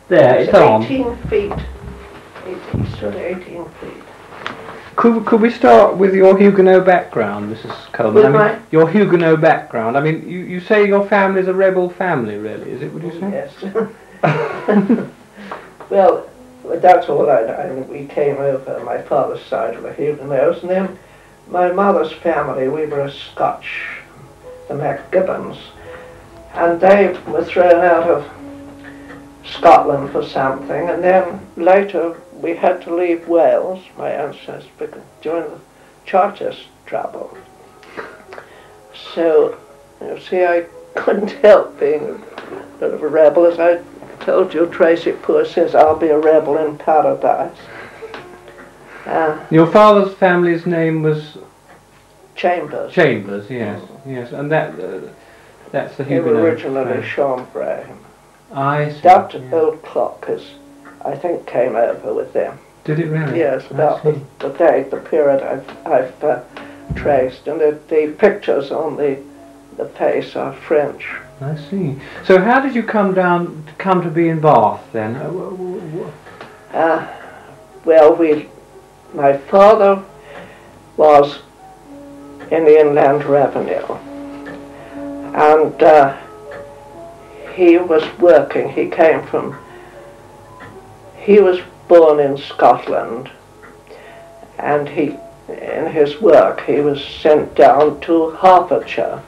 There, it's on. 18 feet. He stood 18 feet. Could we start with your Huguenot background, Mrs. Coleman? With your Huguenot background. I mean, you say your family is a rebel family, really, is it, would you say? Yes. Well, that's all I mean, we came over my father's side of the Huguenots, and then my mother's family, we were a Scotch, the MacGibbons, and they were thrown out of Scotland for something, and then later we had to leave Wales, my ancestors, during the Chartist trouble. So, you see, I couldn't help being a bit of a rebel. As I told you, Tracy Poor says, I'll be a rebel in paradise. Your father's family's name was? Chambers. Chambers, yes, yes, and that's the Huguenot. They were originally Chambray. I see. That old clock I think came over with them. Did it really? Yes, about the date, the period I've traced, and the pictures on the face are French. I see. So how did you come to be in Bath then? Well, my father was in the Inland Revenue, and he was working. He was born in Scotland, and in his work he was sent down to Hertfordshire.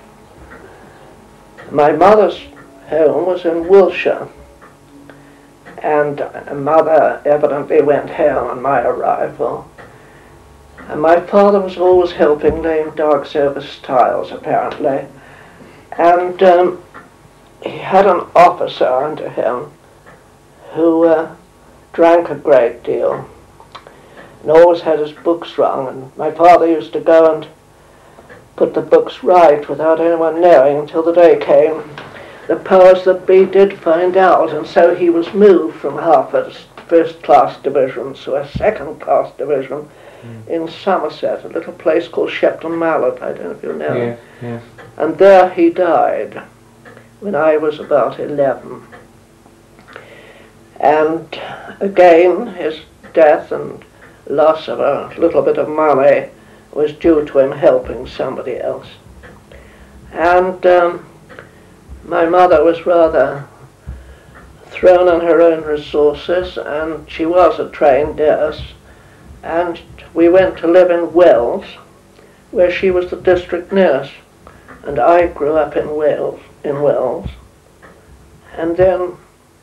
My mother's home was in Wiltshire, and mother evidently went home on my arrival. And my father was always helping laying dogs over stiles, apparently, and he had an officer under him who drank a great deal and always had his books wrong, and my father used to go and put the books right without anyone knowing until the day came the powers that be did find out, and so he was moved from Hertford's first-class division to a second-class division in Somerset, a little place called Shepton Mallet, I don't know if you know. Yes, yes. And there he died when I was about 11. And again, his death and loss of a little bit of money was due to him helping somebody else. And my mother was rather thrown on her own resources, and she was a trained nurse, and we went to live in Wells, where she was the district nurse, and I grew up in Wells. And then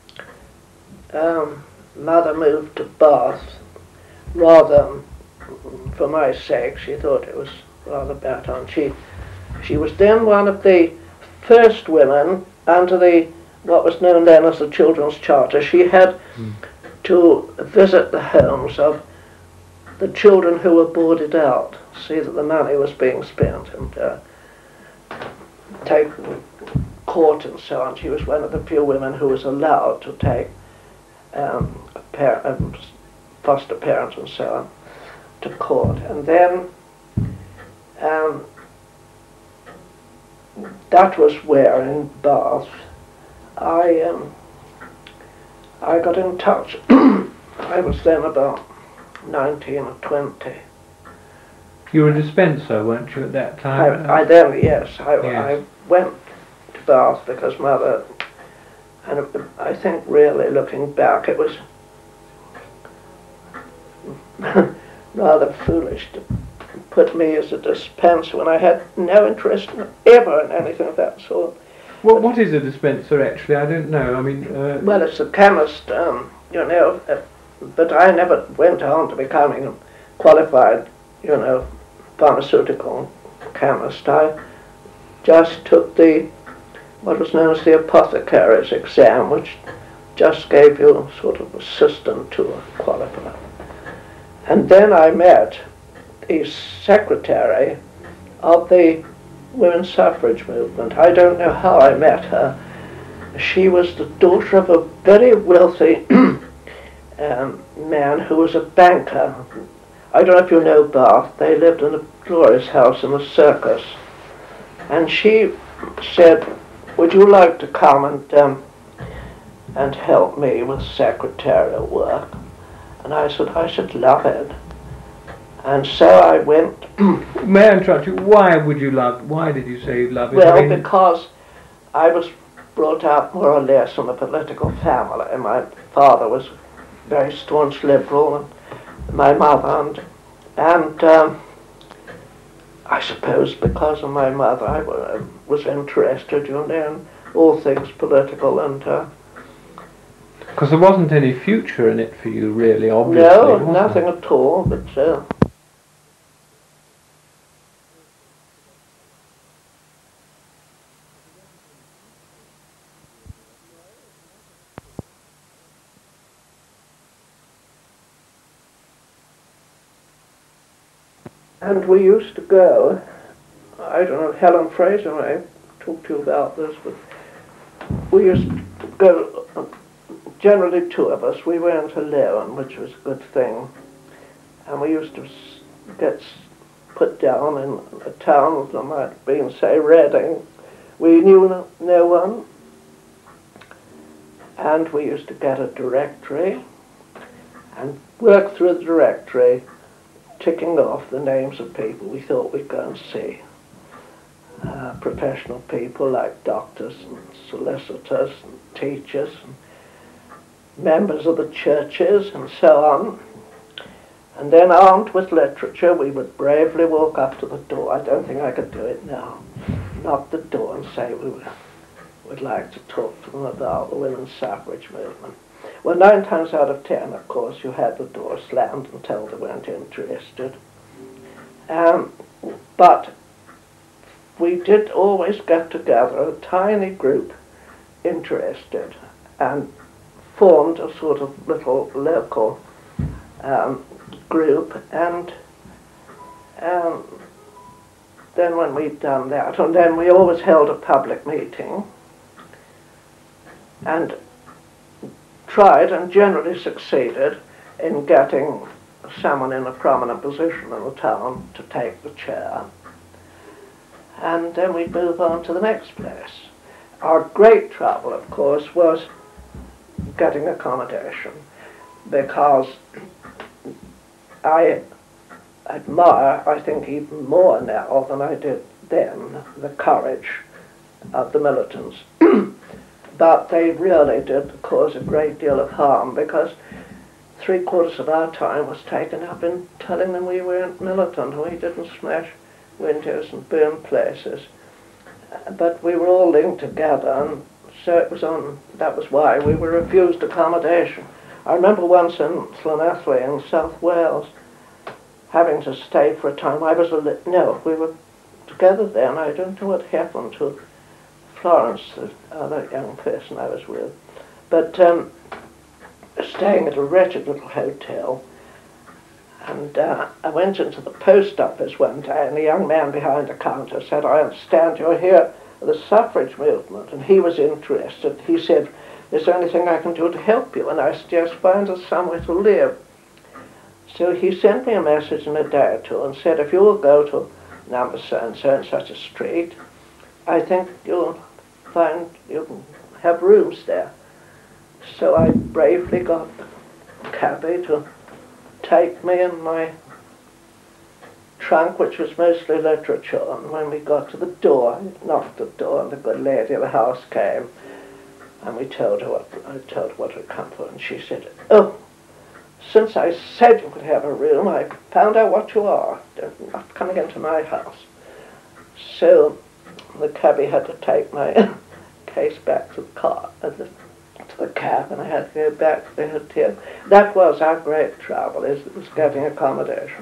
mother moved to Bath, rather for my sake. She thought it was rather better, and she was then one of the first women under what was known then as the Children's Charter. She had to visit the homes of the children who were boarded out, see that the money was being spent, and take court and so on. She was one of the few women who was allowed to take foster parents and so on to court. And then that was where in Bath I got in touch. I was then about 19 or 20. You were a dispenser, weren't you, at that time? I went to Bath because mother, and I think really looking back it was rather foolish to put me as a dispenser when I had no interest ever in anything of that sort. What is a dispenser actually? I don't know. I mean, well, it's a chemist, but I never went on to becoming a qualified, pharmaceutical chemist. I just took what was known as the apothecary's exam, which just gave you sort of assistant to a qualifier. And then I met the secretary of the women's suffrage movement. I don't know how I met her. She was the daughter of a very wealthy man who was a banker. I don't know if you know Bath. They lived in a glorious house in the circus. And she said, would you like to come and and help me with secretarial work. And I said I should love it. And so I went. May I interrupt you? Why did you say you love it? Well, I mean, because I was brought up more or less in a political family. My father was very staunch liberal, and my mother, and I suppose because of my mother, I was interested, in all things political, and because there wasn't any future in it for you, really, obviously. no, was nothing there? at all. But and we used to go. I don't know, Helen Fraser and I talked to you about this, but we used to go, generally two of us. We weren't alone, which was a good thing. And we used to get put down in a town that might have been, say, Reading. We knew no one. And we used to get a directory and work through the directory, ticking off the names of people we thought we'd go and see. Professional people like doctors and solicitors and teachers and members of the churches and so on. And then, armed with literature, we would bravely walk up to the door. I don't think I could do it now. Knock the door and say we would like to talk to them about the women's suffrage movement. Well, 9 times out of 10, of course, you had the door slammed and told they weren't interested. But we did always get together, a tiny group interested, and formed a sort of little local group. And then when we'd done that, and then we always held a public meeting and tried and generally succeeded in getting someone in a prominent position in the town to take the chair. And then we'd move on to the next place. Our great trouble, of course, was getting accommodation, because I admire, I think even more now than I did then, the courage of the militants. But they really did cause a great deal of harm, because 3/4 of our time was taken up in telling them we weren't militant, and we didn't smash windows and burn places. But we were all linked together, and so it was that was why we were refused accommodation. I remember once in Llanelli in South Wales, having to stay for a time. We were together then. I don't know what happened to Florence, the other young person I was with, but staying at a wretched little hotel. And I went into the post office one day, and a young man behind the counter said, "I understand you're here for the suffrage movement," and he was interested. He said, "Is there anything I can do to help you?" And I said, "Yes, find us somewhere to live." So he sent me a message in a day or two and said, "If you will go to number so-and-so in such a street, I think you'll find you can have rooms there." So I bravely got the cabby to take me in my trunk, which was mostly literature, and when we got to the door, I knocked at the door, and the good lady of the house came, and I told her what had come for, and she said, "Oh, since I said you could have a room, I found out what you are. You're not coming into my house." So the cabby had to take my case back to the car, to the cab, and I had to go back to the hotel. That was our great trouble, was getting accommodation.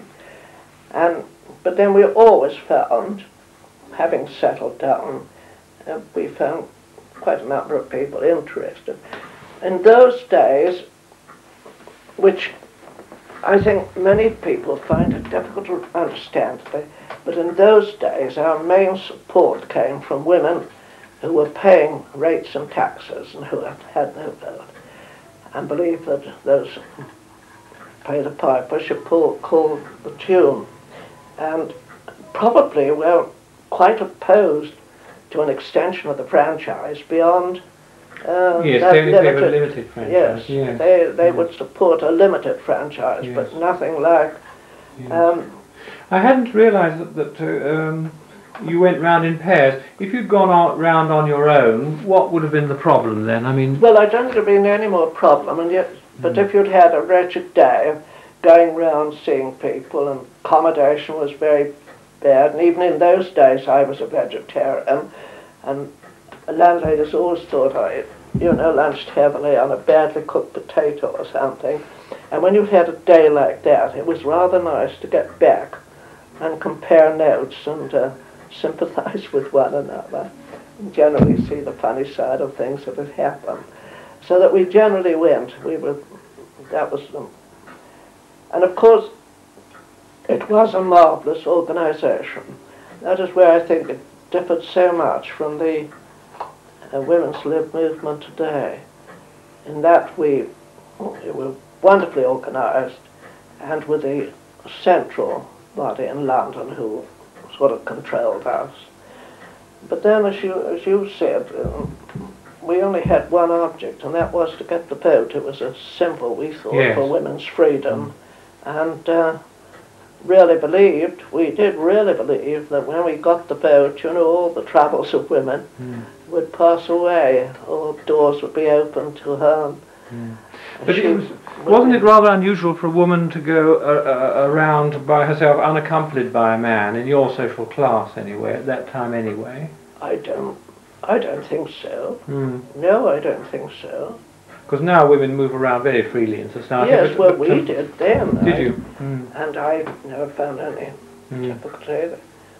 But then we always found, having settled down, we found quite a number of people interested. In those days, which I think many people find it difficult to understand today, but in those days our main support came from women who were paying rates and taxes and who had no vote, and believed that those who pay the piper should call the tune, and probably were quite opposed to an extension of the franchise beyond Yes, that they only favoured limited franchise. Yes, they would support a limited franchise, Yes. but nothing like. Yes. I hadn't realised that you went round in pairs. If you'd gone out round on your own, what would have been the problem then? I mean, Well, I don't think there'd been any more problem, and yet, but if you'd had a wretched day of going round seeing people, and accommodation was very bad, and even in those days I was a vegetarian, and landladies always thought I, lunched heavily on a badly cooked potato or something. And when you've had a day like that, it was rather nice to get back and compare notes and sympathise with one another, and generally see the funny side of things that had happened. So that we generally went. That was them. And of course, it was a marvellous organisation. That is where I think it differed so much from the women's lib movement today, in that we were wonderfully organised, and with a central body in London who sort of controlled us. But then, as you said, we only had one object, and that was to get the vote. It was a symbol, we thought, yes, for women's freedom, and we did really believe that when we got the vote, all the troubles of women would pass away, all doors would be open to her. But wasn't it rather unusual for a woman to go around by herself unaccompanied by a man, in your social class anyway, at that time anyway? I don't think so. No, I don't think so. Because now women move around very freely in society. Yes, well, we did then. Did you? And I never found any difficulty.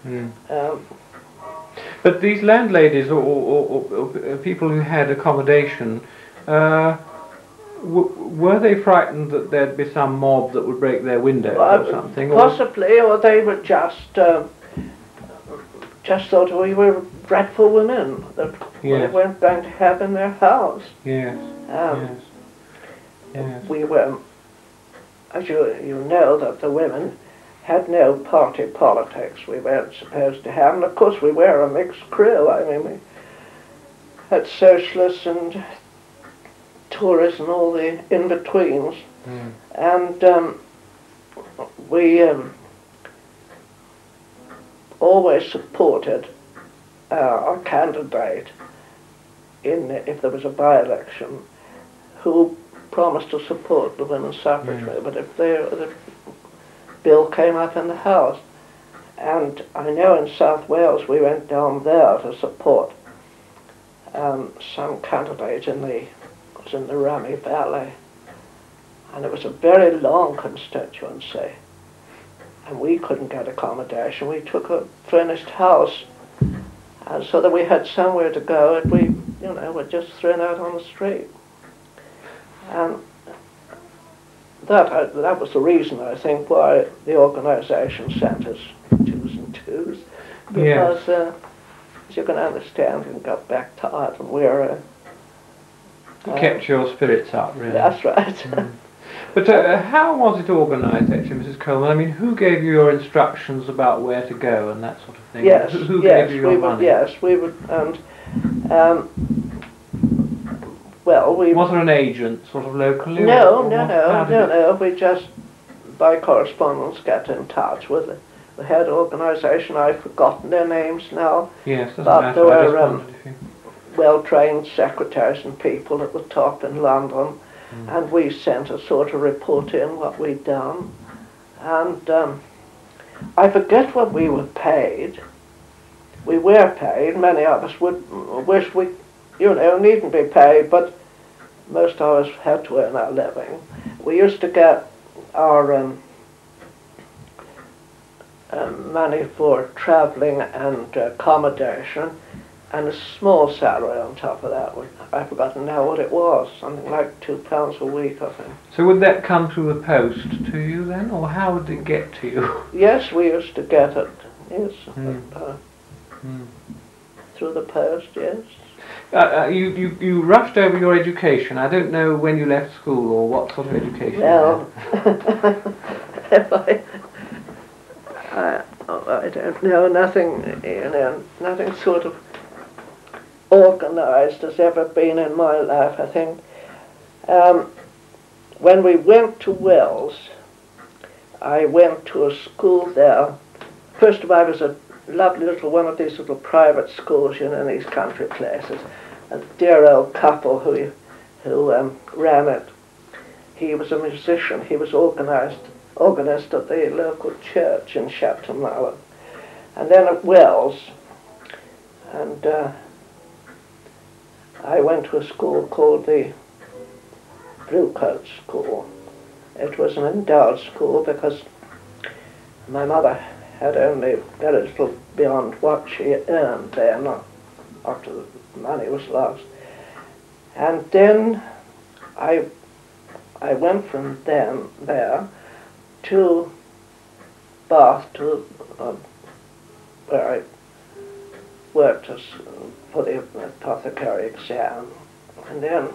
But these landladies or people who had accommodation, were they frightened that there'd be some mob that would break their windows or something? Possibly, or they were just thought we were dreadful women that they weren't going to have in their house. Yes. We were, as you know, that the women had no party politics. We weren't supposed to have, and of course we were a mixed crew. I mean, we had socialists and Tories and all the in-betweens, and we always supported our candidate if there was a by-election, who promised to support the women's suffrage movement if the bill came up in the House. And I know in South Wales we went down there to support some candidate in the Rami Valley, and it was a very long constituency, and we couldn't get accommodation. We took a furnished house, and so that we had somewhere to go, and we were just thrown out on the street. And that was the reason, I think, why the organisation sent us twos and twos, because as you can understand, we got back tired and weary. Kept your spirits up, really. That's right. But how was it organised, actually, Mrs. Coleman? I mean, who gave you your instructions about where to go and that sort of thing? Yes, who gave you your money? Yes, we would, and was there an agent, sort of locally? No. We just, by correspondence, get in touch with the head organisation. I've forgotten their names now. Yes, doesn't but matter. There were well-trained secretaries and people at the top in London, and we sent a sort of report in what we'd done. And I forget what we were paid. We were paid. Many of us would wish we, needn't be paid, but most of us had to earn our living. We used to get our money for travelling and accommodation, and a small salary on top of that. I've forgotten now what it was, something like £2 a week, I think. So would that come through the post to you then, or how would it get to you? Yes, we used to get it, yes, through the post, yes. You rushed over your education. I don't know when you left school or what sort of education you had. I don't know, nothing, nothing sort of organised as ever been in my life, I think. When we went to Wales, I went to a school there. First of all, I was a lovely little one of these little private schools, in these country places. A dear old couple who ran it. He was a musician. He was organist at the local church in Shepton Mallet. And then at Wells, and I went to a school called the Bluecoat School. It was an endowed school because my mother had only very little beyond what she earned there, not after the money was lost. And then I went from there to Bath, to where I worked for the apothecary exam, and then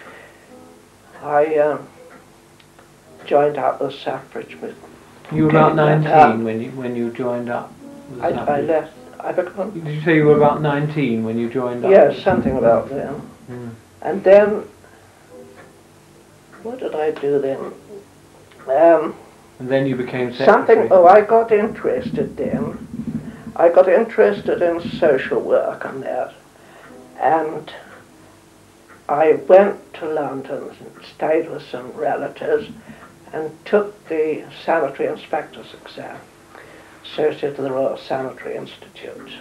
I joined up with suffrage. You were about 19 when you joined up with I suffrage. left. I became. Did you say you were about 19 when you joined up? Yes, something about then. Mm. And then, what did I do then? And then you became secretary. Something. Oh, I got interested then. I got interested in social work and that, and I went to London and stayed with some relatives and took the sanitary inspector's exam, associate to the Royal Sanitary Institute.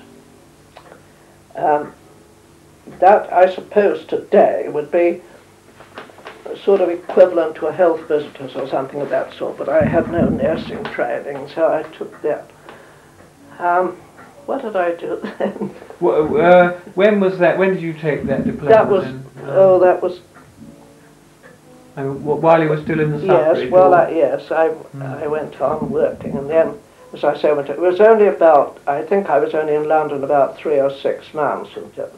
That, I suppose, today would be sort of equivalent to a health visitor's or something of that sort, but I had no nursing training, so I took that. What did I do then? When was that? When did you take that diploma? That was, then? That was... I mean, while you were still in the suffrage? Yes, well, I went on working, and then, as I say, it was only about, I think I was only in London about 3 or 6 months.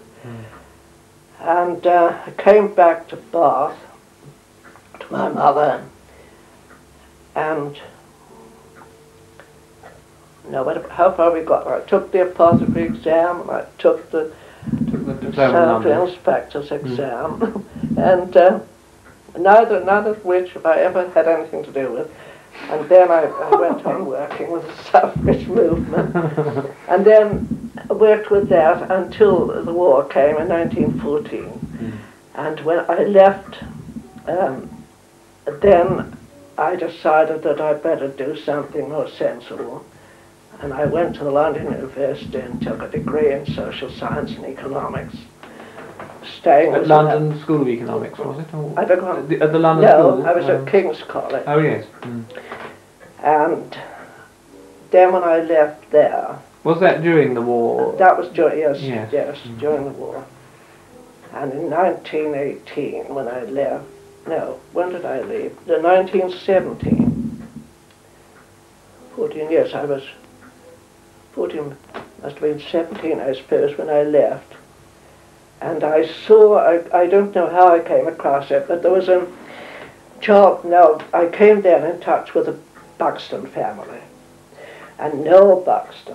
And I came back to Bath, to my mother, and how far we got? I took the apothecary exam, and I took the sanitary inspector's exam, and none of which I ever had anything to do with. And then I went on working with the suffrage movement, and then worked with that until the war came in 1914. And when I left, then I decided that I'd better do something more sensible. And I went to the London University and took a degree in social science and economics. Staying at London School of Economics, was it? Or I beg your at the London School? No, I was at King's College. Oh, yes. And then when I left there... Was that during the war? That was during, yes, during the war. And in 1918, when I left... No, when did I leave? The 1917. 14 years, I was... 14, must have been 17, I suppose, when I left. And I saw, I don't know how I came across it, but there was a job. Now, I came then in touch with the Buxton family. And Noel Buxton,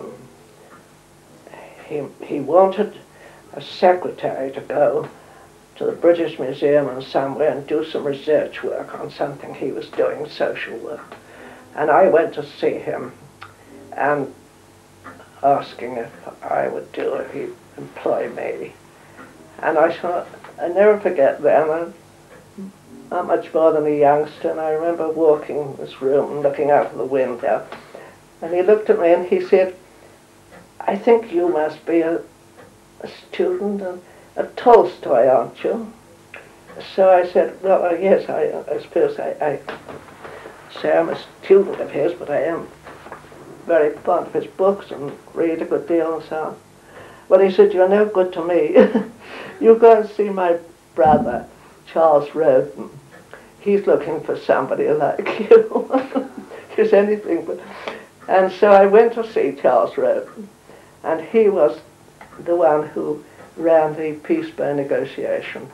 he wanted a secretary to go to the British Museum and somewhere and do some research work on something he was doing, social work. And I went to see him and asking if I would do it, if he'd employ me. And I thought, I never forget then, I'm not much more than a youngster, and I remember walking in this room and looking out of the window, and he looked at me and he said, I think you must be a student at Tolstoy, aren't you? So I said, well, yes, I suppose I say I'm a student of his, but I am very fond of his books and read a good deal and so on. Well, he said, you're no good to me. You go and see my brother, Charles Roden. He's looking for somebody like you. He's anything but... And so I went to see Charles Roden, and he was the one who ran the peace by negotiation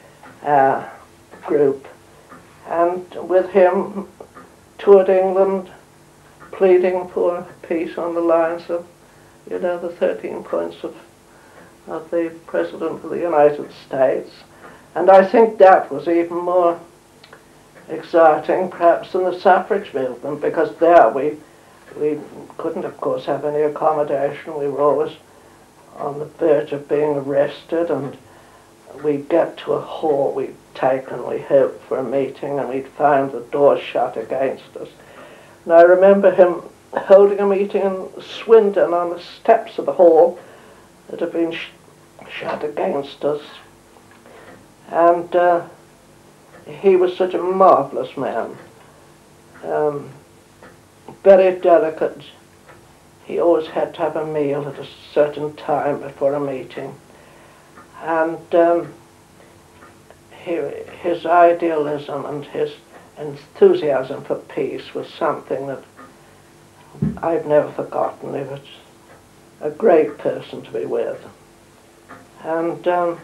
group. And with him, toured England, pleading for peace on the lines of, the 13 points of of the President of the United States, and I think that was even more exciting perhaps than the suffrage movement, because there we couldn't of course have any accommodation. We were always on the verge of being arrested, and we'd get to a hall we'd taken, we hoped for a meeting, and we'd find the door shut against us. And I remember him holding a meeting in Swindon on the steps of the hall that had been shut against us. And he was such a marvellous man, very delicate. He always had to have a meal at a certain time before a meeting. And his idealism and his enthusiasm for peace was something that I've never forgotten. He was a great person to be with. And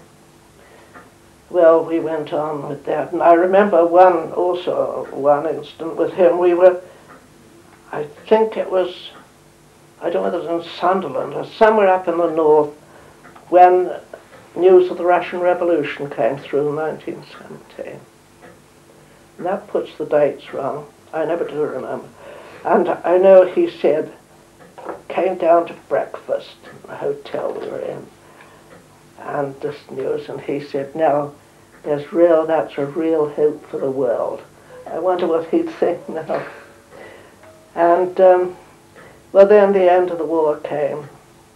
well, we went on with that. And I remember one instant with him. We were, I think it was, I don't know whether it was in Sunderland or somewhere up in the north, when news of the Russian Revolution came through in 1917. And that puts the dates wrong. I never do remember. And I know he said, came down to breakfast in the hotel we were in, and this news, and he said, now, that's a real hope for the world. I wonder what he'd think now. And, well, then the end of the war came.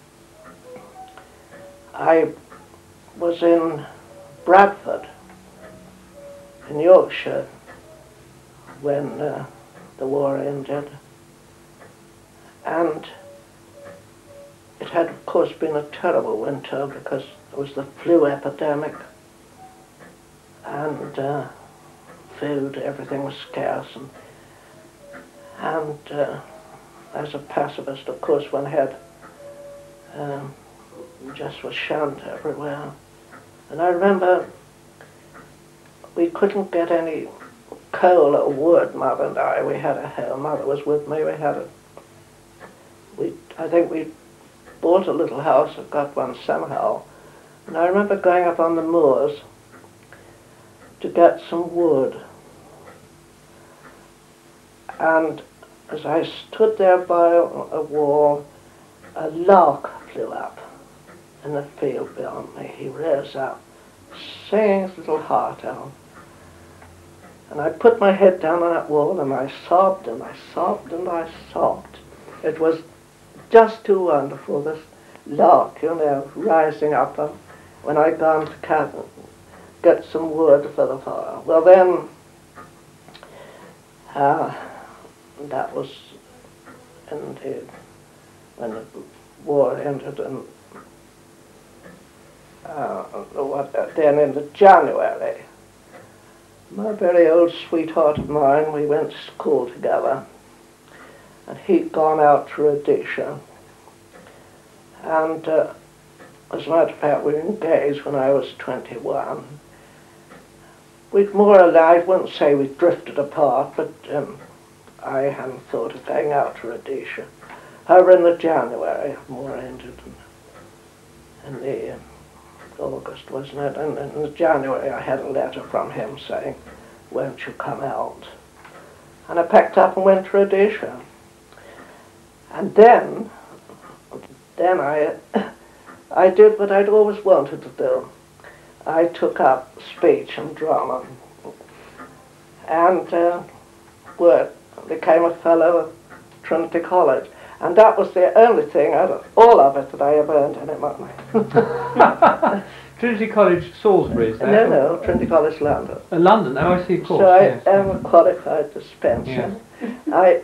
I was in Bradford, in Yorkshire, when the war ended. And it had, of course, been a terrible winter because it was the flu epidemic, and food, everything was scarce. And as a pacifist, of course, one had just was shunned everywhere. And I remember we couldn't get any coal or wood, Mother and I. We had a home. Mother was with me. I think we bought a little house or got one somehow. And I remember going up on the moors to get some wood. And as I stood there by a wall, a lark flew up in the field beyond me. He rose up, singing his little heart out. And I put my head down on that wall, and I sobbed, and I sobbed, and I sobbed. It was just too wonderful, this lark, rising up when I'd gone to get some wood for the fire. Well, then, that was when the war ended, and then in January, my very old sweetheart of mine, we went to school together, and he'd gone out to Rhodesia. And as a matter of fact, we were engaged when I was 21. We'd more or less, I wouldn't say we drifted apart, but I hadn't thought of going out to Rhodesia. However, in the January, war ended in the August, wasn't it? And in the January, I had a letter from him saying, won't you come out? And I packed up and went to Rhodesia. And then I did what I'd always wanted to do. I took up speech and drama, and became a fellow of Trinity College. And that was the only thing out of all of it that I ever earned any money. Trinity College, Salisbury, is that? No, Trinity College, London. London, oh, I see, of course. So I yes. am a qualified dispenser. Yes. I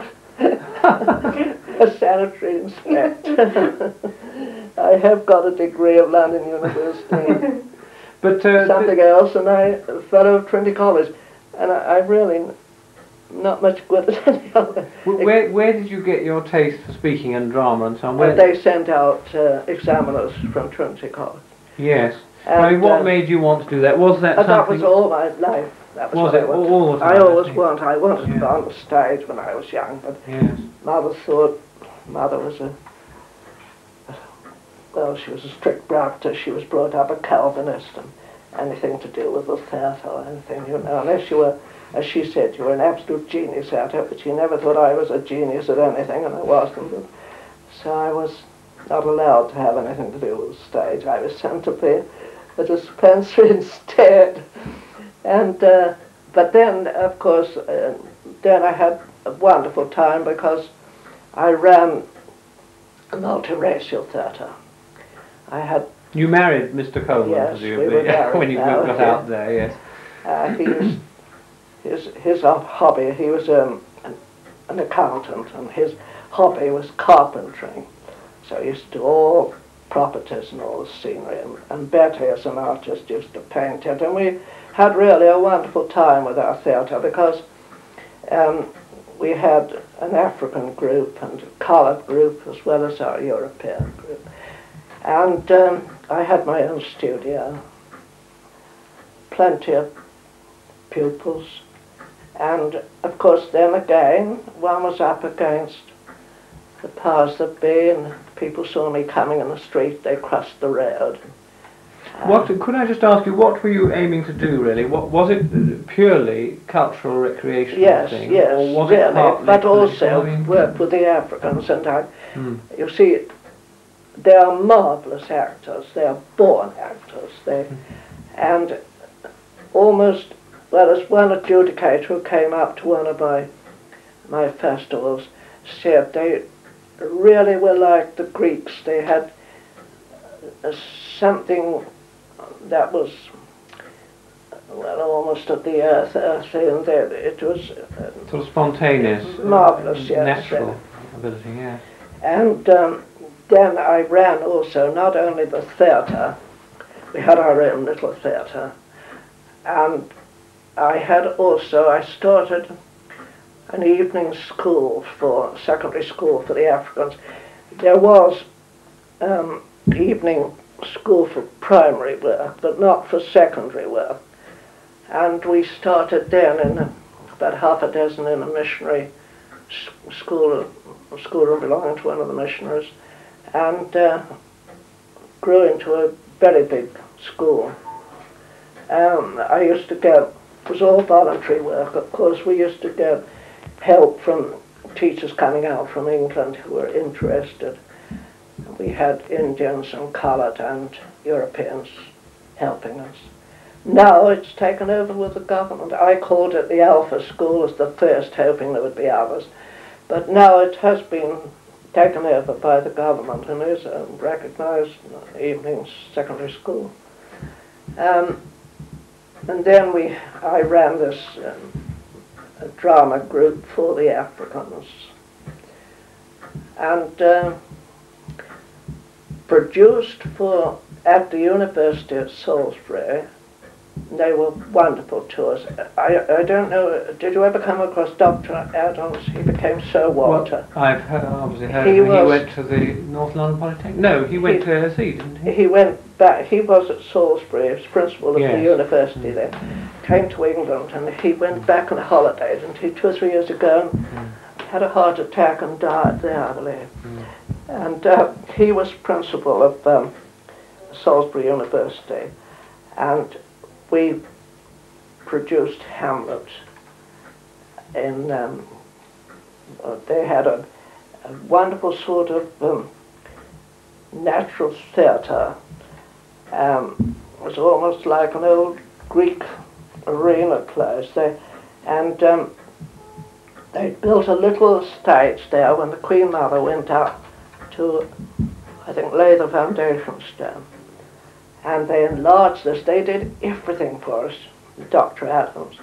am a sanitary inspector. I have got a degree of London University. But something else, and I a fellow of Trinity College. And I really not much good at any other. Where did you get your taste for speaking and drama and so on? They sent out examiners from Trinity College. Yes. And, I mean, what made you want to do that? Was that something? That was all my life. That was it all the time? I wanted to go on the stage when I was young, but yes. Mother thought Mother was well, she was a strict Baptist. She was brought up a Calvinist, and anything to do with the theatre or anything, you know, unless you were, as she said, you were an absolute genius at it, but she never thought I was a genius at anything, and I wasn't. So I was not allowed to have anything to do with the stage. I was sent to be a dispenser instead. And but then, of course, then I had a wonderful time because I ran a multiracial theatre. I had... You married Mr. Coleman, yes, presumably, we were married when you now, got out there, yes. His hobby, he was an accountant, and his hobby was carpentry. So he used to do all properties and all the scenery, and Betty, as an artist, used to paint it. And we had really a wonderful time with our theatre because we had an African group and a coloured group as well as our European group. And I had my own studio, plenty of pupils, and of course then again one was up against the powers that be, and people saw me coming in the street, they crossed the road. Could I just ask you, what were you aiming to do really? Was it purely cultural recreational yes, thing? Yes, or was really, it partly but political? also work with the Africans, and you see, they are marvellous actors, they are born actors, and almost, well, as one adjudicator who came up to one of my festivals said, they really were like the Greeks. They had something that was, well, almost at the earth, and it was sort of spontaneous, marvellous, yes, natural ability, yeah. And then I ran also not only the theatre, we had our own little theatre, and I started an evening school secondary school for the Africans. There was evening school for primary work, but not for secondary work. And we started then in about half a dozen in a missionary schoolroom belonging to one of the missionaries, and grew into a very big school. I used to get, it was all voluntary work, of course. We used to get help from teachers coming out from England who were interested. We had Indians and coloured and Europeans helping us. Now it's taken over with the government. I called it the Alpha School as the first, hoping there would be others. But now it has been taken over by the government and is a recognised evening secondary school. And then I ran this a drama group for the Africans, and produced at the University of Salisbury. They were wonderful to us. I don't know, did you ever come across Dr. Adams? He became Sir Walter. Well, I've obviously heard he went to the North London Polytechnic. No, he went to LSE, didn't he? He went back, he was at Salisbury, he was principal of the university there, came to England, and he went back on holidays, and 2 or 3 years ago had a heart attack and died there, I believe. And he was principal of Salisbury University, and we produced Hamlet in, they had a wonderful sort of natural theatre. It was almost like an old Greek arena place. They built a little stage there when the Queen Mother went up to, I think, lay the foundation stone. And they enlarged this. They did everything for us, Dr. Adams.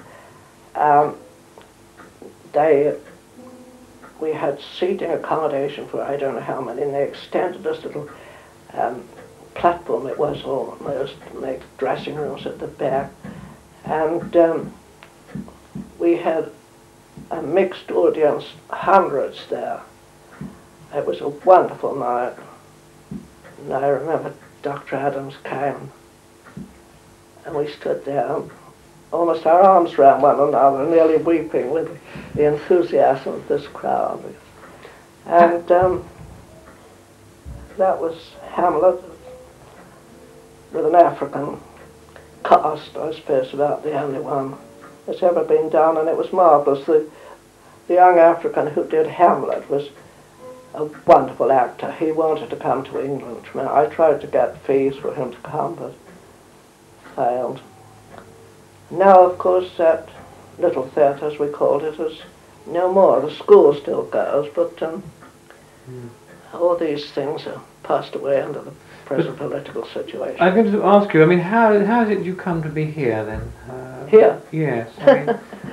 We had seating accommodation for I don't know how many, and they extended this little platform. It was almost to make dressing rooms at the back. And we had a mixed audience, hundreds there. It was a wonderful night. And I remember Dr. Adams came, and we stood there, almost our arms round one another, nearly weeping with the enthusiasm of this crowd. And that was Hamlet with an African cast, I suppose, about the only one that's ever been done, and it was marvellous. The young African who did Hamlet was a wonderful actor. He wanted to come to England. I tried to get fees for him to come, but failed. Now, of course, that little theatre, as we called it, is no more. The school still goes, but all these things are passed away under the present political situation. I'm going to ask you, I mean, how did you come to be here then? Here? Yes. I mean,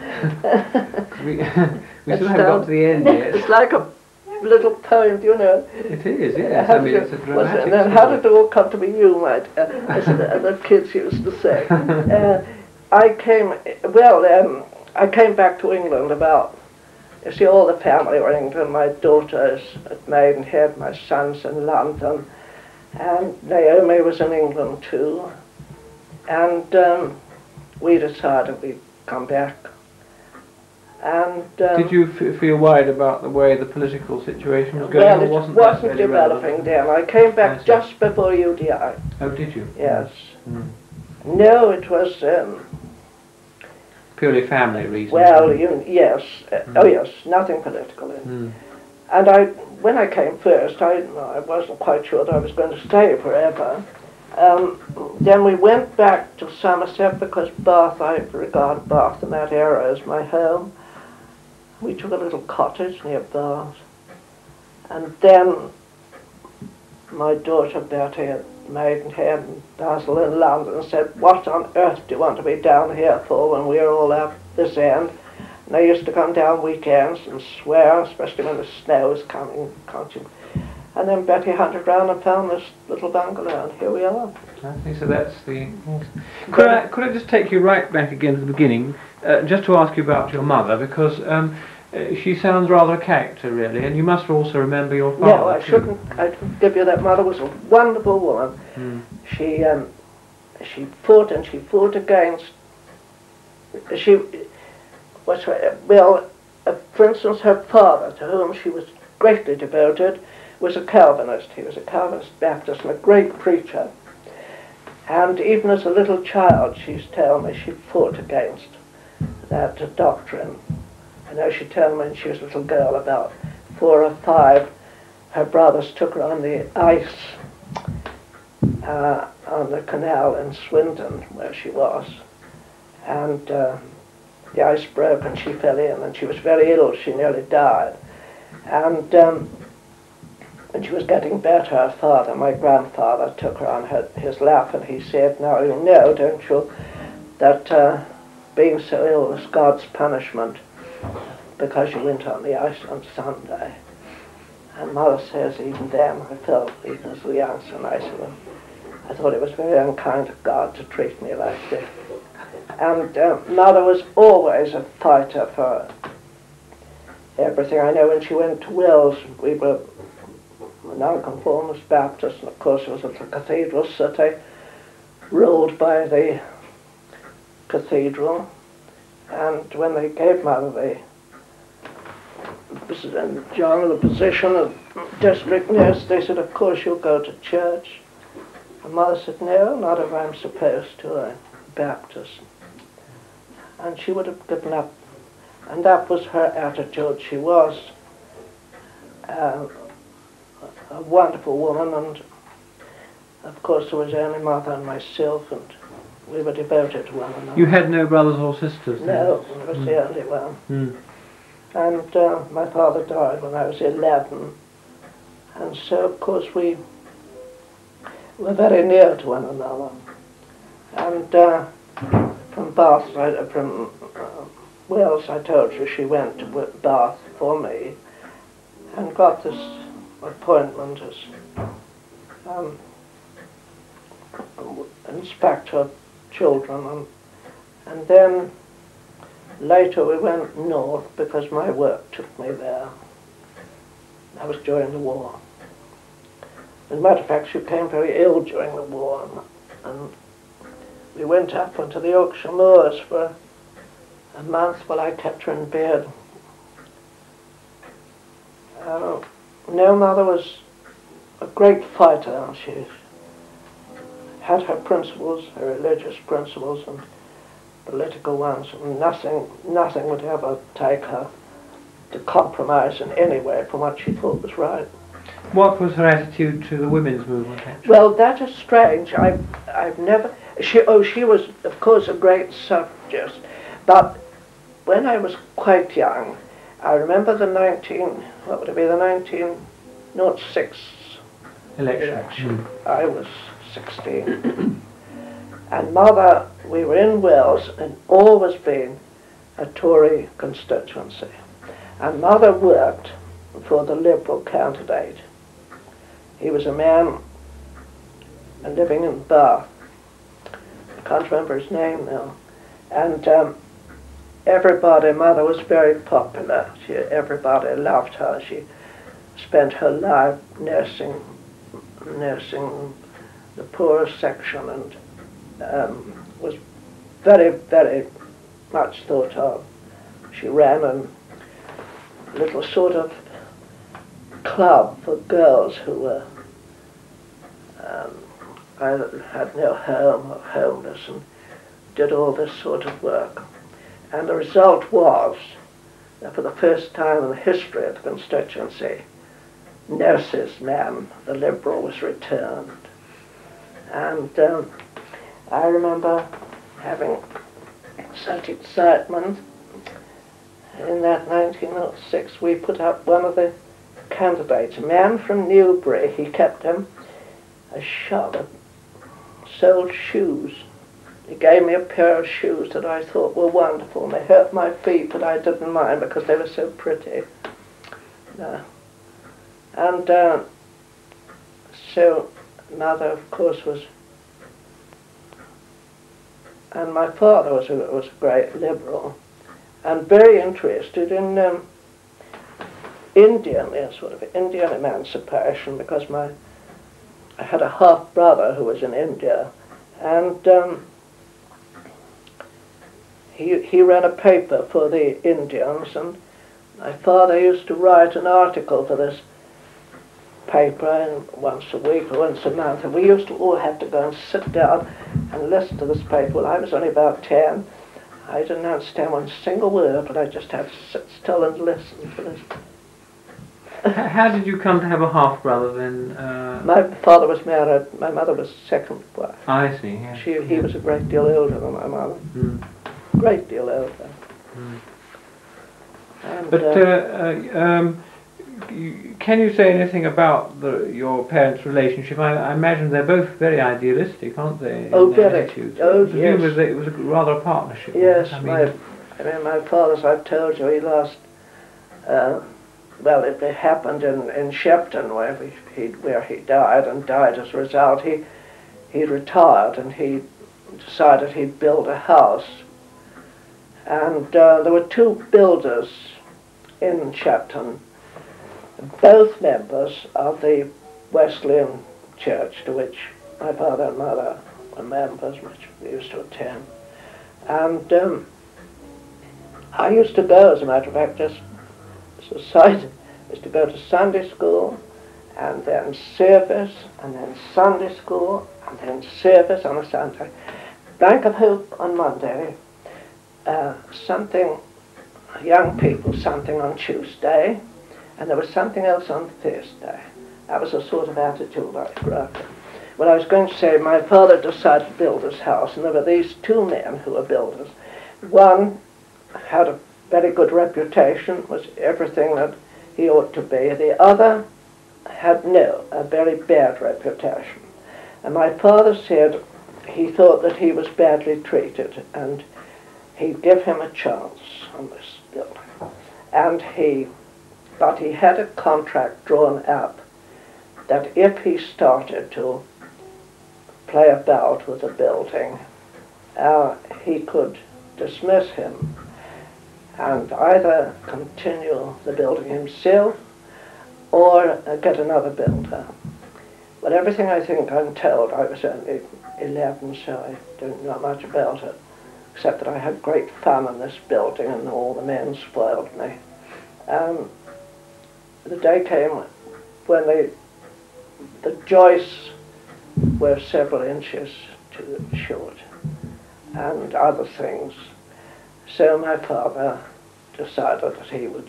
we still haven't got to the end yet. It's like a little poem, you know. It is, yes. I mean, it's a dramatic and then how did it all come to be you, my dear, as the kids used to say. I came back to England about, you see, all the family were in England. My daughter's at Maidenhead, my son's in London, and Naomi was in England too. And we decided we'd come back. And did you feel worried about the way the political situation was going? Well, or it wasn't developing then. I came back just before UDI. Oh, did you? Yes. No, it was purely family reasons. Well, yes. Oh, yes. Nothing political. And when I came first, I wasn't quite sure that I was going to stay forever. Then we went back to Somerset because Bath, I regard Bath in that era as my home. We took a little cottage near Bath. And then my daughter Betty at Maidenhead and Basil in London said, "What on earth do you want to be down here for when we're all up this end?" And they used to come down weekends and swear, especially when the snow was coming, can't you? And then Betty hunted round and found this little bungalow, and here we are. I think so. That's the. Could I just take you right back again to the beginning, just to ask you about your mother, because she sounds rather a character, really, and you must also remember your father. No, I shouldn't. I didn't give you that. Mother was a wonderful woman. She fought and she fought against. She was for instance, her father, to whom she was greatly devoted, was a Calvinist. He was a Calvinist Baptist and a great preacher. And even as a little child, she's told me, she fought against that doctrine. I know she told me when she was a little girl, about 4 or 5, her brothers took her on the ice on the canal in Swindon, where she was. And the ice broke and she fell in, and she was very ill. She nearly died. And when she was getting better, her father, my grandfather, took her on his lap, and he said, "Now you know, don't you, that being so ill was God's punishment because you went on the ice on Sunday." And Mother says, even then, I felt, even as a youngster, and I said, I thought it was very unkind of God to treat me like this. And Mother was always a fighter for everything. I know when she went to Wales, we were a nonconformist Baptist, and of course it was a cathedral city ruled by the cathedral. And when they gave Mother the position of district nurse, they said, "Of course you'll go to church." And Mother said, "No, not if I'm supposed to, I'm Baptist." And she would have given up. And that was her attitude. She was a wonderful woman, and of course there was only Mother and myself, and we were devoted to one another. You had no brothers or sisters then? No, I was the only one. And my father died when I was 11, and so of course we were very near to one another. And from Bath, from Wales, I told you, she went to Bath for me and got this appointment as inspector of children, and then later we went north because my work took me there. That was during the war. As a matter of fact, she became very ill during the war, and we went up onto the Yorkshire moors for a month while I kept her in bed. No, Mother was a great fighter. She had her principles, her religious principles and political ones, and nothing would ever take her to compromise in any way from what she thought was right. What was her attitude to the women's movement, actually? Well, that is strange. I've never... she was, of course, a great suffragist, but when I was quite young, I remember the 1906 election. I was 16. And Mother, we were in Wales and always been a Tory constituency. And Mother worked for the Liberal candidate. He was a man living in Bath. I can't remember his name now. And everybody, Mother was very popular. Everybody loved her. She spent her life nursing the poorest section, and was very, very much thought of. She ran a little sort of club for girls who were either had no home or homeless, and did all this sort of work. And the result was that for the first time in the history of the constituency, Nurse's man, the Liberal, was returned. And I remember having such excitement. In that 1906, we put up one of the candidates, a man from Newbury. He kept him a shop that sold shoes. He gave me a pair of shoes that I thought were wonderful, and they hurt my feet, but I didn't mind because they were so pretty. And so Mother, of course, was, and my father was a great Liberal, and very interested in Indian emancipation, because I had a half brother who was in India, and he ran a paper for the Indians, and my father used to write an article for this paper, and once a week or once a month, and we used to all have to go and sit down and listen to this paper. Well, I was only about 10. I didn't understand one single word, but I just had to sit still and listen for this. How did you come to have a half-brother then? My father was married, my mother was second wife. I see, yes. He was a great deal older than my mother. Great deal older. And, but can you say anything about your parents' relationship? I imagine they're both very idealistic, aren't they? Oh, very. Oh, yes. It was rather a partnership. Yes, my father's, I've told you, he lost, well, it happened in Shepton, where he died, and died as a result. He retired, and he decided he'd build a house. And there were two builders in Shepton, both members of the Wesleyan Church, to which my father and mother were members, which we used to attend. And I used to go, as a matter of fact, just as a side, used to go to Sunday school, and then service, and then Sunday school, and then service on a Sunday. Bank of Hope on Monday, young people something on Tuesday, and there was something else on Thursday. That was the sort of attitude I grew up in. Well, I was going to say, my father decided to build his house, and there were these two men who were builders. One had a very good reputation, was everything that he ought to be. The other had a very bad reputation. And my father said he thought that he was badly treated, and he'd give him a chance on this building. But he had a contract drawn up that if he started to play about with the building, he could dismiss him and either continue the building himself or get another builder. But everything I think I'm told, I was only 11, so I don't know much about it, except that I had great fun in this building and all the men spoiled me. The day came when they the joists were several inches too short, and other things. So my father decided that he would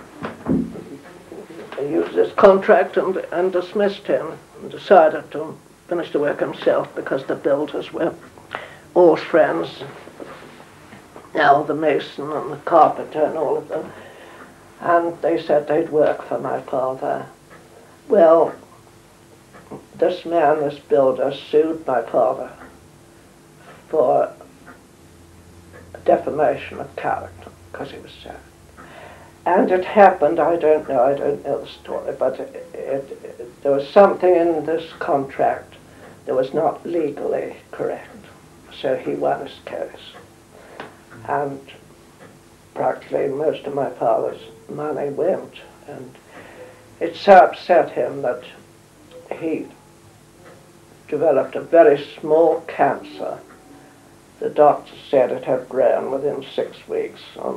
use this contract and dismissed him, and decided to finish the work himself because the builders were all friends, now the mason and the carpenter and all of them, and they said they'd work for my father. Well, this man, this builder, sued my father for defamation of character because he was sad. And it happened, I don't know the story, but there was something in this contract that was not legally correct. So he won his case. And practically most of my father's money went. And it so upset him that he developed a very small cancer. The doctor said it had grown within 6 weeks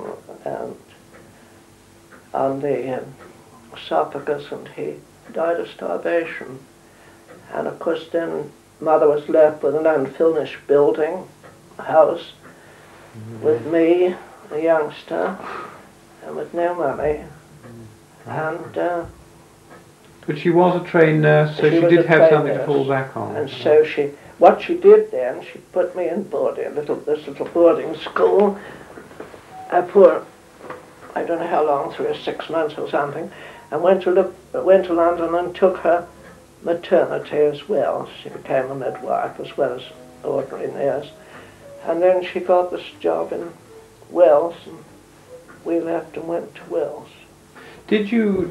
on the esophagus, and he died of starvation. And of course then Mother was left with an unfinished building, house, with me, a youngster, and with no money. And but she was a trained nurse, so she did have something to fall back on. And so what she did then, she put me in boarding, this little boarding school for, I don't know how long, 3 or 6 months or something, and went to London and took her maternity as well. She became a midwife as well as ordinary nurse. And then she got this job in Wales, and we left and went to Wales. Did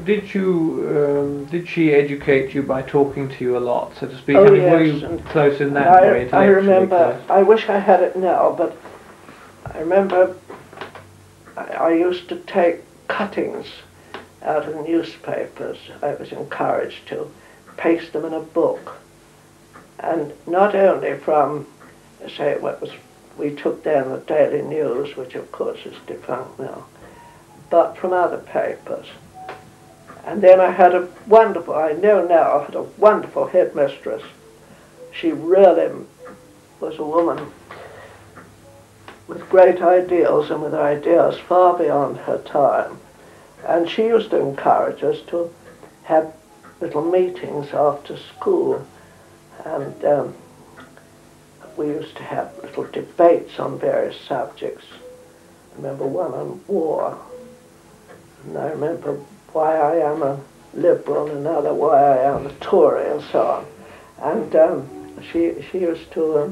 she educate you by talking to you a lot, so to speak? Oh, Were yes, you close in that way, intellectually I remember, close? I wish I had it now, but I remember I used to take cuttings out of newspapers. I was encouraged to paste them in a book. And not only from, say, we took then the Daily News, which of course is defunct now, but from other papers. And then I had a wonderful, I know now, I had a wonderful headmistress. She really was a woman with great ideals and with ideas far beyond her time. And she used to encourage us to have little meetings after school. And we used to have little debates on various subjects. I remember one on war. And I remember why I am a liberal and another why I am a Tory and so on. And she used to,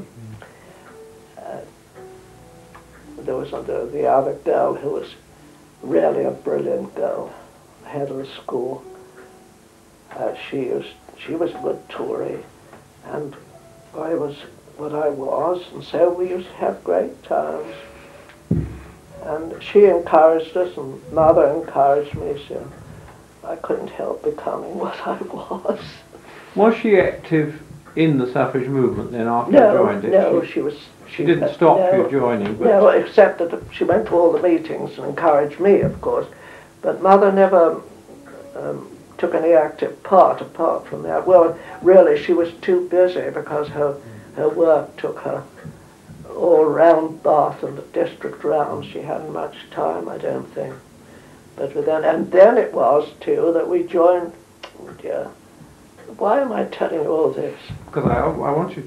there was the other girl who was really a brilliant girl, head of the school. She was a good Tory, and I was what I was, and so we used to have great times. And she encouraged us, and Mother encouraged me, so I couldn't help becoming what I was. Was she active in the suffrage movement then after you joined it? No, she didn't stop you joining? But no, except that she went to all the meetings and encouraged me, of course. But Mother never took any active part apart from that. Well, really, she was too busy because her work took her all round Bath and the district round. She hadn't much time, I don't think. But then it was too that we joined. Oh dear, why am I telling you all this? Because I want you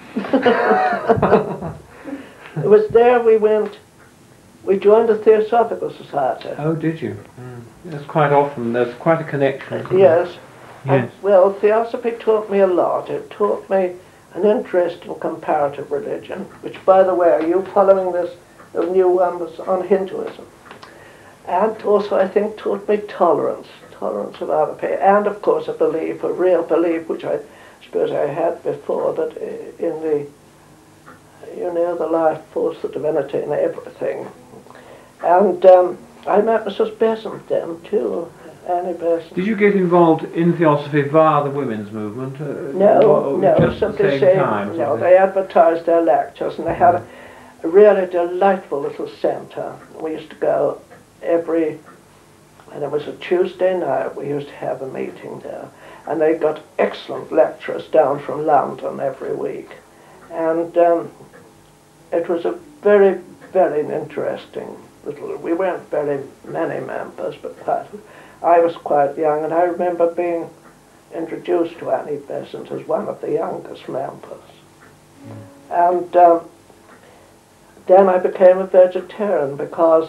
to. It was there we joined the Theosophical Society. Oh, did you? That's quite often, there's quite a connection. Yes. Yes. Well, Theosophy taught me a lot. It taught me an interest in comparative religion, which, by the way, are you following this? The new one was on Hinduism. And also, I think, taught me tolerance of other people, and of course a real belief, which I suppose I had before, but in the, the life force, the divinity in everything. And I met Mrs. Besant then too, Annie Besant. Did you get involved in Theosophy via the women's movement? No, just simply at the same saying, time? No, they advertised their lectures, and they had a really delightful little centre. We used to go and it was a Tuesday night, we used to have a meeting there. and they got excellent lecturers down from London every week. And it was a very, very interesting little, we weren't very many members, but I was quite young, and I remember being introduced to Annie Besant as one of the youngest members. And then I became a vegetarian because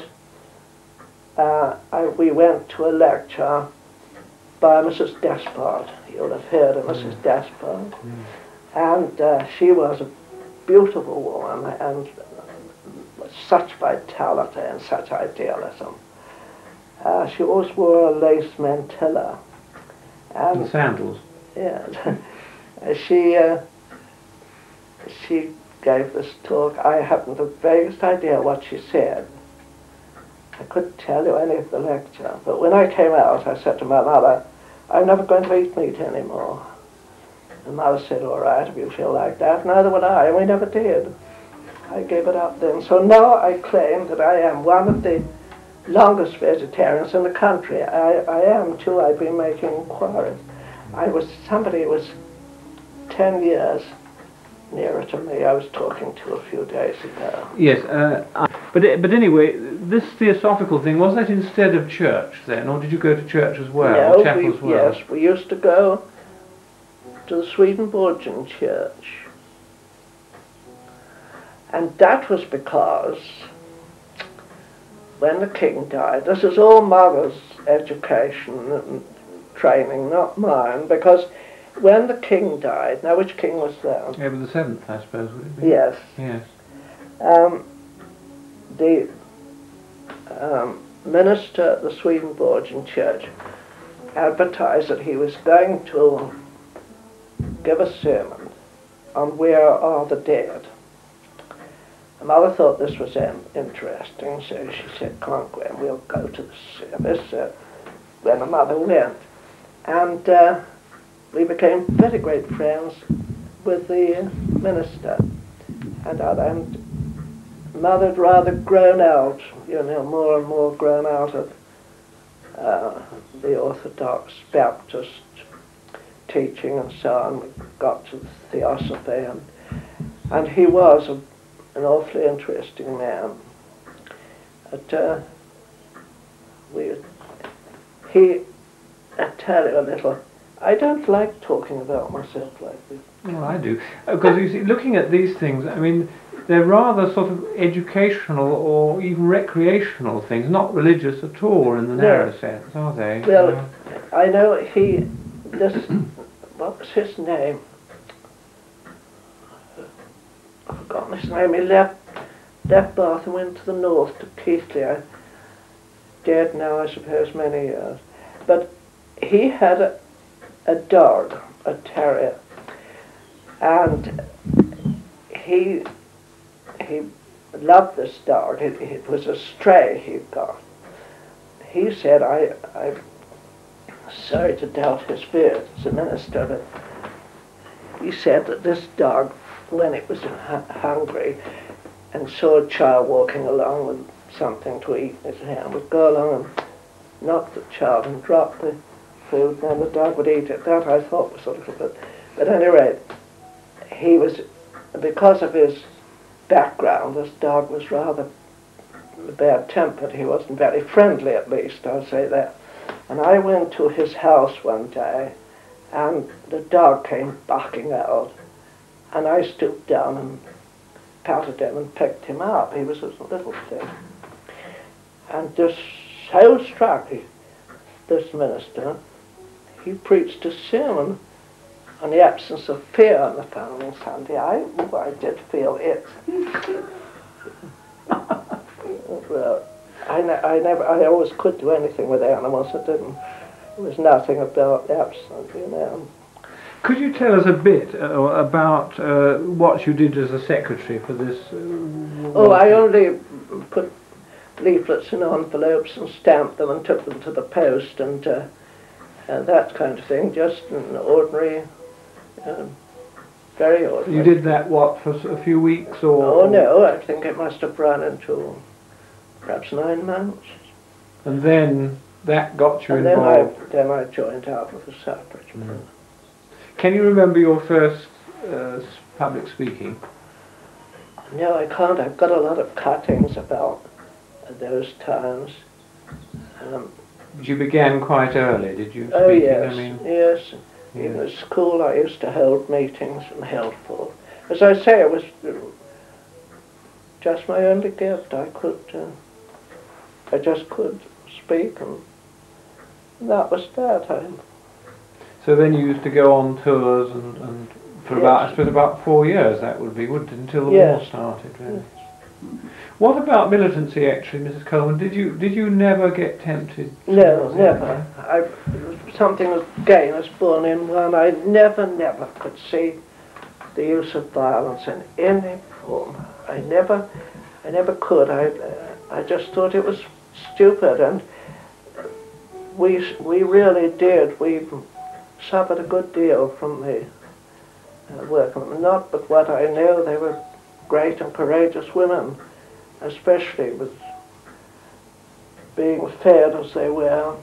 we went to a lecture by Mrs. Despard. You'll have heard of Mrs. Despard. And she was a beautiful woman and with such vitality and such idealism. She always wore a lace mantilla. And sandals. Yeah. She gave this talk. I haven't the vaguest idea what she said. I couldn't tell you any of the lecture. But when I came out, I said to my mother, I'm never going to eat meat anymore. And Mother said, all right, if you feel like that. Neither would I, and we never did. I gave it up then. So now I claim that I am one of the longest vegetarians in the country. I am too. I've been making inquiries. Somebody was 10 years nearer to me I was talking to a few days ago. Yes, but anyway, this theosophical thing, was that instead of church then, or did you go to church as well, No, or chapel as well? Yes, we used to go to the Swedenborgian Church. And that was because when the king died, this is all Mother's education and training, not mine, because when the king died, now which king was there? Edward VII, I suppose, would it be? Yes. Yes. The minister at the Swedenborgian Church advertised that he was going to give a sermon on Where Are the Dead. And Mother thought this was interesting, so she said, come on, Gwen, we'll go to the service. When the Mother went. And we became very great friends with the minister. And Mother had rather grown out, more and more grown out of the Orthodox Baptist teaching and so on. We got to theosophy, and he was an awfully interesting man. But I tell you a little, I don't like talking about myself like this. Well, I do. Because you see, looking at these things, I mean, they're rather sort of educational or even recreational things, not religious at all in the narrow sense, are they? Well, I know what was his name? I've forgotten his name. He left Bath and went to the north to Keighley. Dead now, I suppose, many years. But he had a dog, a terrier, and he loved this dog. It was a stray he got. He said, I'm sorry to doubt his fears as a minister, but he said that this dog, when it was hungry and saw a child walking along with something to eat in his hand, would go along and knock the child and drop the food, and then the dog would eat it. That I thought was a little bit... But at any rate, he was, because of his background, this dog was rather bad-tempered. He wasn't very friendly, at least, I'll say that. And I went to his house one day, and the dog came barking out, and I stooped down and patted him and picked him up. He was a little thing. And just so struck this minister, he preached a sermon on the absence of fear on the following Sunday. I did feel it. Well, I always could do anything with animals. There was nothing about the absence, Could you tell us a bit about what you did as a secretary for this? I only put leaflets in envelopes and stamped them and took them to the post and that kind of thing. Just an ordinary, very ordinary. You did that, what, for a few weeks or? Oh no, I think it must have run into perhaps 9 months. And then that got you and involved. then I joined out with the suffrage. Can you remember your first public speaking? No, I can't. I've got a lot of cuttings about those times. You began quite early, did you? Oh speaking? yes, I mean, yes. yeah. In the school I used to hold meetings and held forth. As I say, it was just my only gift. I just could speak, and that was that. So then you used to go on tours and for about, I suppose, about 4 years that would be, wouldn't it, until the war started, really. What about militancy, actually, Mrs. Coleman? Did you never get tempted? No, never. Something again was born in one. I never could see the use of violence in any form. I never could. I just thought it was stupid, and we really did. We suffered a good deal from the workmen. Not but what I know, they were great and courageous women, especially with being fed as they were.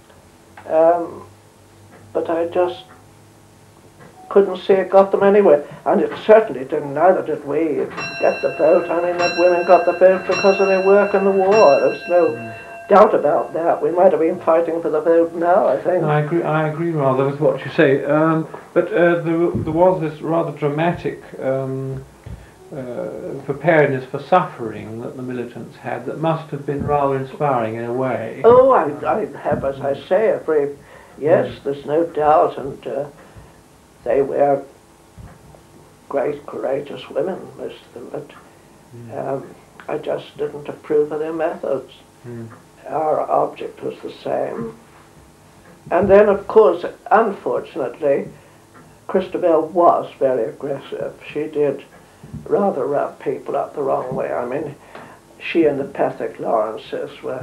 But I just couldn't see it got them anywhere, and it certainly didn't. Neither did we get the vote. I mean, that women got the vote because of their work in the war. There's no doubt about that. We might have been fighting for the vote now, I think. I agree rather with what you say. But there was this rather dramatic preparedness for suffering that the militants had that must have been rather inspiring in a way. Oh, I have, as I say, a very, yes, there's no doubt, and they were great, courageous women, most of them, but I just didn't approve of their methods. Our object was the same. And then, of course, unfortunately, Christabel was very aggressive. She did rather rub people up the wrong way. I mean, she and the Pethick Lawrences were...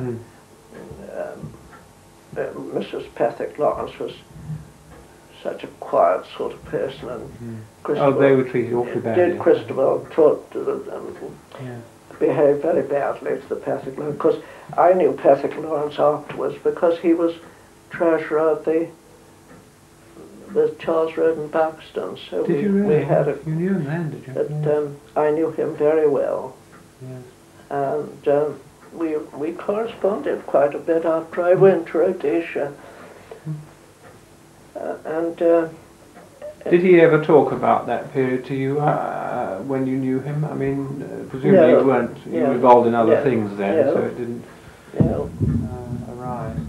Mrs. Pethick Lawrence was such a quiet sort of person, and Christabel... Oh, they were treated awfully badly. Christabel taught to them, behaved very badly to the Pethick Lawrence. Of course, I knew Pethick Lawrence afterwards because he was treasurer of with Charles Roden Buxton. So did you really? We had You knew him then, did you? But I knew him very well. Yes. And we corresponded quite a bit after I went to Rhodesia. Did he ever talk about that period to you when you knew him? I mean, presumably you weren't involved in other things then, so it didn't arise.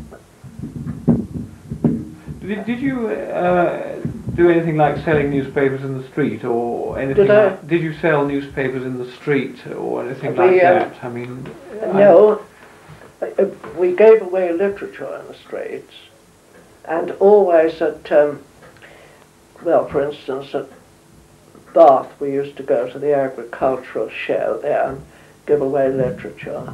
Did you do anything like selling newspapers in the street or anything? Did you sell newspapers in the street or anything like that? I mean, no. We gave away literature in the streets, and always at well, for instance, at Bath we used to go to the agricultural show there and give away literature.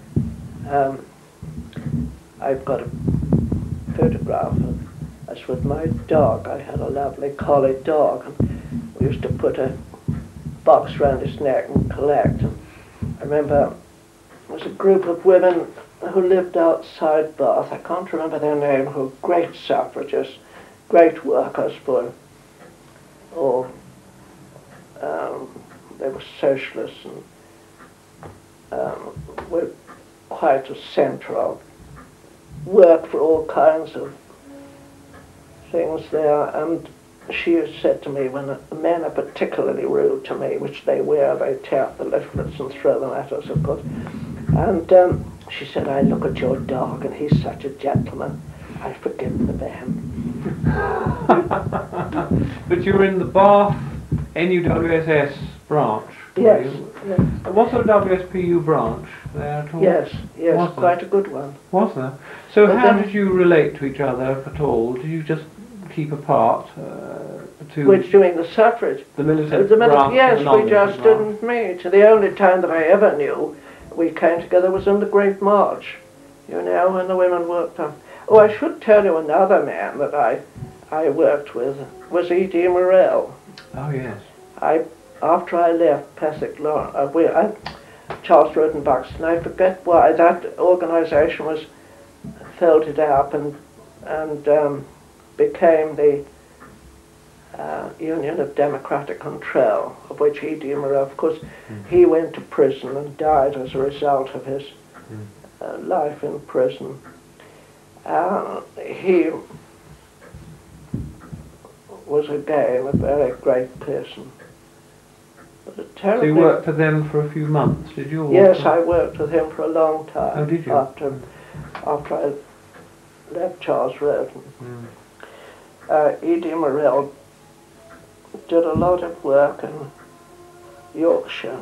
I've got a photograph of us with my dog. I had a lovely collie dog, and we used to put a box round his neck and collect. And I remember there was a group of women who lived outside Bath. I can't remember their name, who were great suffragists, great workers for, or they were socialists and were quite a centre of work for all kinds of things there. And she said to me, when the men are particularly rude to me, which they were, they tear up the leaflets and throw them at us, of course. And she said, I look at your dog and he's such a gentleman. I forgive the man. But you were in the Bath NUWSS branch? Yes. Yes. What sort of WSPU branch there at all? Yes, quite a good one. Was there? So how did you relate to each other, if at all? Did you just keep apart? Which, doing the suffrage? The militant branch? Yes, we just didn't meet. The only time that I ever knew we came together was in the Great March, you know, when the women worked on. Oh, I should tell you another man that I worked with was E.D. Morrell. Oh, yes. After I left Pethick Lawrence, Charles Roden Buxton, I forget why, that organisation was folded up and became the Union of Democratic Control, of which E.D. Morel, of course, he went to prison and died as a result of his life in prison. He was again a very great person. But a terribly, So you worked for them for a few months, did you? Yes, I worked with him for a long time. Oh, did you? After I left Charles Roden. E.D. Morel did a lot of work in Yorkshire.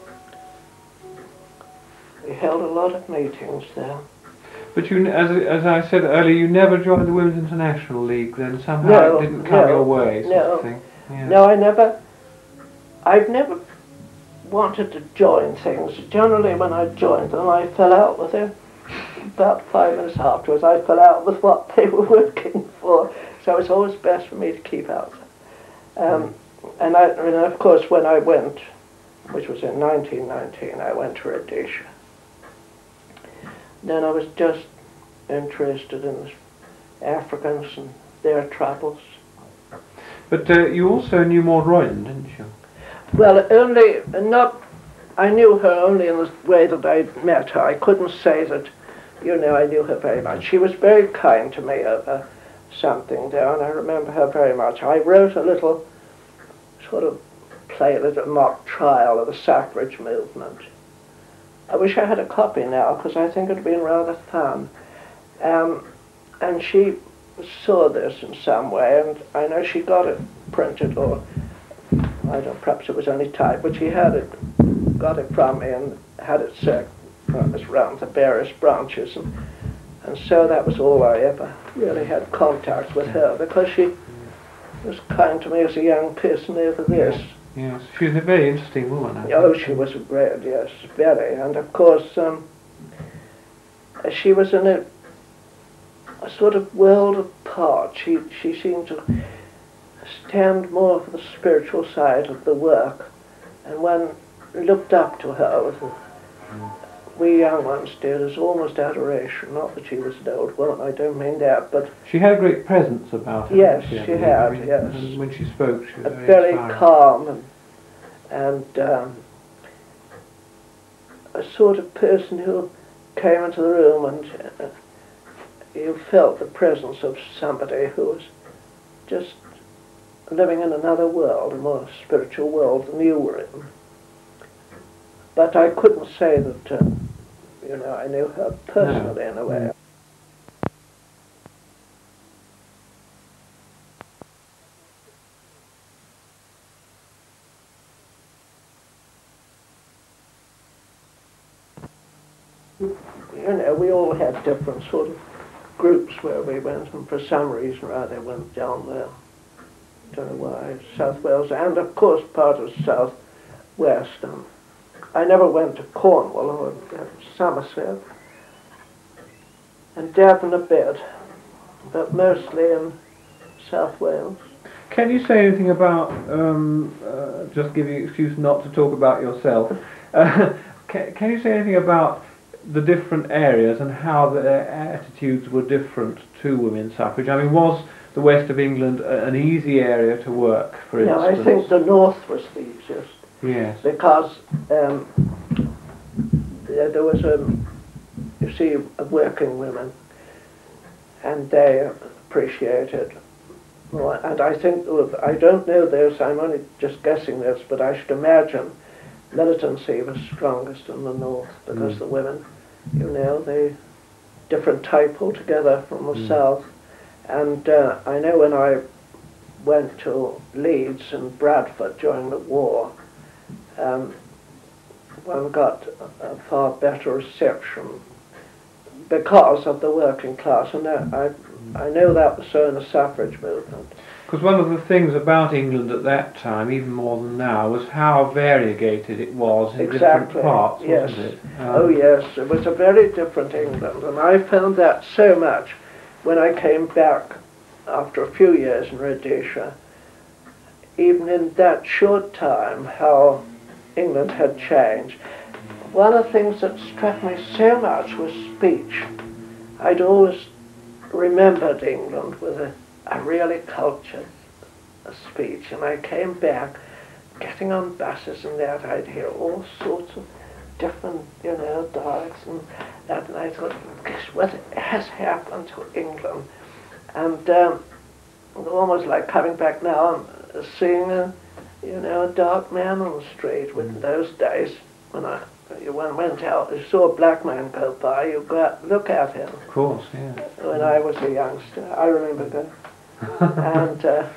He held a lot of meetings there. But you, as I said earlier, you never joined the Women's International League then? Somehow it didn't come your way, sort of thing? Yeah. No, I've never wanted to join things. Generally when I joined them, I fell out with them. About 5 minutes afterwards, I fell out with what they were working for. So it's always best for me to keep out. And of course, when I went, which was in 1919, I went to Rhodesia. Then I was just interested in the Africans and their troubles. But you also knew Maud Royden, didn't you? Well, I knew her only in the way that I met her. I couldn't say that, I knew her very much. She was very kind to me over something there, and I remember her very much. I wrote a little sort of play, a little mock trial of the suffrage movement. I wish I had a copy now, because I think it would have been rather fun. And she saw this in some way, and I know she got it printed, or I don't know, perhaps it was only typed, but she got it from me and had it set around the various branches, and so that was all I ever really had contact with her, because she was kind to me as a young person over this. Yes, she was a very interesting woman. I think. Oh, she was great, yes, very. And of course, she was in a sort of world apart. She seemed to stand more for the spiritual side of the work, and one looked up to her with we young ones did, as almost adoration. Not that she was an old woman, I don't mean that, but she had a great presence about her. Yes, she had. Yes, and when she spoke, she was very calm and a sort of person who came into the room and you felt the presence of somebody who was just living in another world, a more spiritual world than you were in. But I couldn't say that, I knew her personally in a way. We all had different sort of groups where we went, and for some reason or other went down there. Don't know why, South Wales, and of course part of South West. I never went to Cornwall or Somerset, and Devon a bit, but mostly in South Wales. Can you say anything about, just give you an excuse not to talk about yourself, can you say anything about the different areas and how their attitudes were different to women's suffrage? I mean, was the west of England an easy area to work, for instance? Yeah, I think the north was the easiest. Yes. Because there was, working women, and they appreciated more. And I think, I don't know this, I'm only just guessing this, but I should imagine militancy was strongest in the north, because the women, they different type altogether from the south. And I know when I went to Leeds and Bradford during the war, one got a far better reception because of the working class, and I know that was so in the suffrage movement. Because one of the things about England at that time, even more than now, was how variegated it was in different parts, wasn't it? Oh yes, it was a very different England, and I found that so much when I came back after a few years in Rhodesia. Even in that short time, how England had changed. One of the things that struck me so much was speech. I'd always remembered England with a really cultured speech, and I came back, getting on buses and that, I'd hear all sorts of different, dialects and that, and I thought, gosh, what has happened to England? And almost like coming back now and seeing a dark man on the street. With those days, when you went out, you saw a black man go by, you go out, look at him. Of course, yeah. When I was a youngster, I remember that. And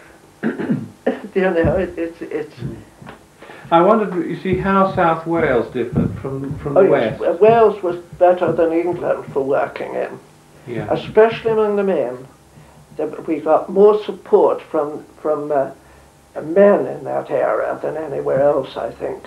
it's. I wondered, you see, how South Wales differed from the West. Yes, Wales was better than England for working in, Yeah. especially among the men. We got more support from men in that area than anywhere else, I think.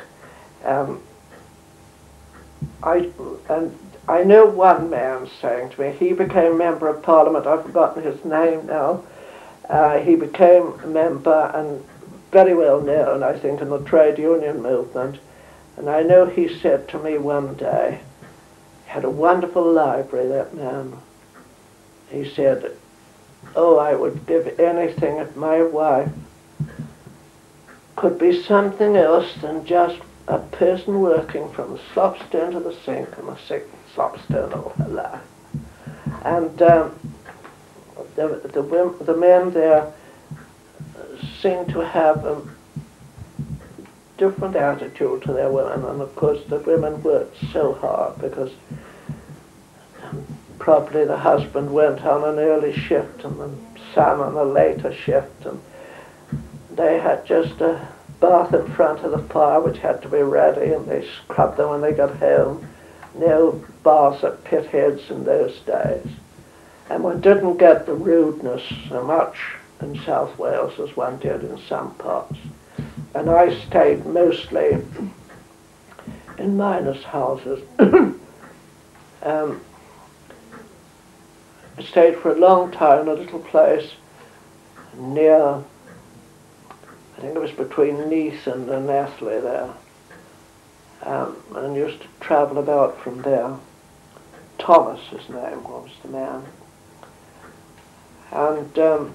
I know one man saying to me, he became member of Parliament, I've forgotten his name now. He became a member and very well known, I think, in the trade union movement. And I know he said to me one day, he had a wonderful library, that man. He said, oh, I would give anything if my wife could be something else than just a person working from the slopstone to the sink and the slopstone all her life. And the men there seem to have a different attitude to their women, and of course the women worked so hard because probably the husband went on an early shift and the son on a later shift, and they had just a bath in front of the fire which had to be ready, and they scrubbed them when they got home. No baths at pit heads in those days. And one didn't get the rudeness so much in South Wales as one did in some parts. And I stayed mostly in miners' houses. I stayed for a long time in a little place near, I think it was between Nice and Nestle there, and used to travel about from there. Thomas, his name was, the man. And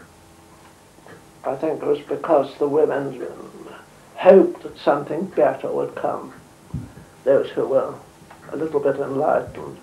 I think it was because the women hoped that something better would come, those who were a little bit enlightened.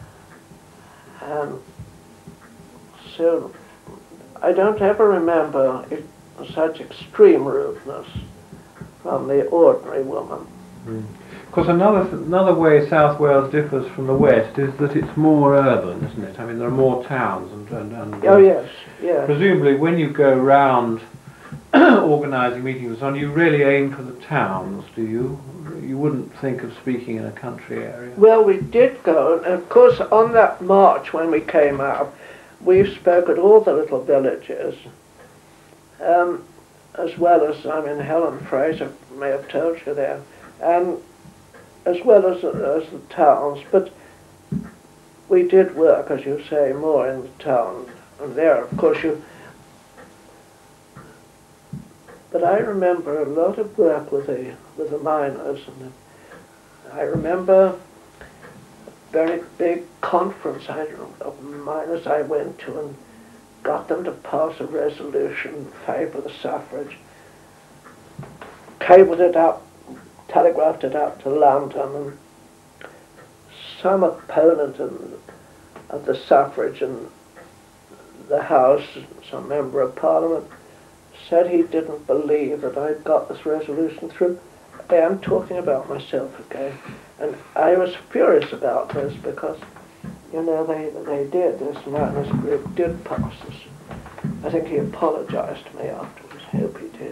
And so I don't ever remember such extreme rudeness from the ordinary woman. Of course, another way South Wales differs from the West is that it's more urban, isn't it? I mean, there are more towns and oh yes, yes. Presumably, when you go round organising meetings and so on, you really aim for the towns, do you? You wouldn't think of speaking in a country area. Well, we did go, and of course, on that march when we came out, we spoke at all the little villages, as well as, Helen Fraser may have told you there, and as well as the towns, but we did work, as you say, more in the town. And there, of course, but I remember a lot of work with the miners, and I remember a very big conference of miners I went to and got them to pass a resolution in favour of the suffrage, cabled it up, telegraphed it out to London, and some opponent of the suffrage in the House, some member of Parliament, said he didn't believe that I'd got this resolution through. I am talking about myself again, and I was furious about this because, they did, this miners group did pass this. I think he apologised to me afterwards. I hope he did.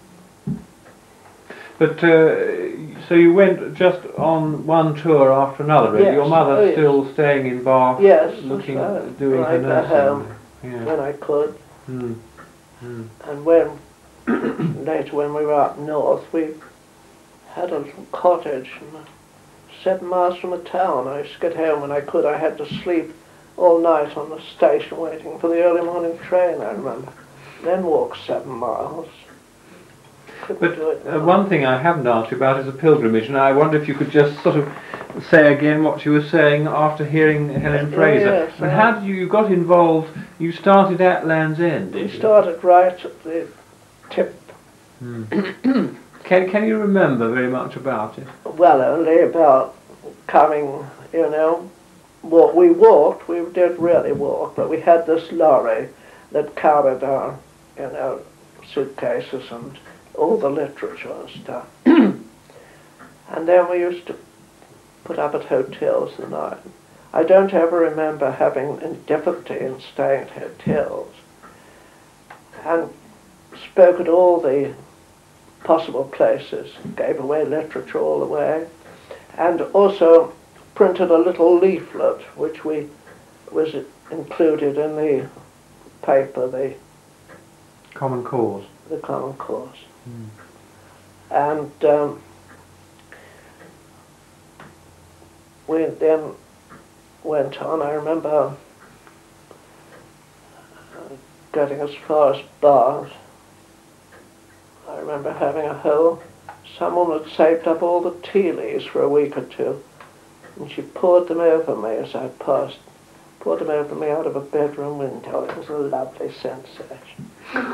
But, so you went just on one tour after another, really? Yes. Your mother Yes. still staying in Bath, Yes, doing her nursing? home Yeah. when I could. Mm. Mm. And when, later when we were up north, we had a little cottage 7 miles from the town. I used to get home when I could. I had to sleep all night on the station waiting for the early morning train, I remember. Then walk 7 miles. But one thing I haven't asked you about is a pilgrimage, and I wonder if you could just sort of say again what you were saying after hearing Helen Fraser. Yes, But how did you got involved? You started at Land's End, did We you? started right at the tip. Can you remember very much about it? Well, only about coming, you know, we walked, we did really walk, but we had this lorry that carried our, you know, suitcases and all the literature and stuff. And then we used to put up at hotels the night. I don't ever remember having any difficulty in staying at hotels, and spoke at all the possible places, gave away literature all the way, and also printed a little leaflet which was included in the paper, the Common Cause. the Common Cause. And we then went on. I remember getting as far as Bath. I remember having someone had saved up all the tea leaves for a week or two, and she poured them over me as I passed, poured them over me out of a bedroom window. It was a lovely sensation.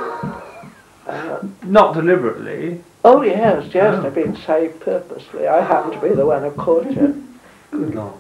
Not deliberately. Oh yes, Oh. they've been saved purposely. I happened to be the one who caught it. Good Lord.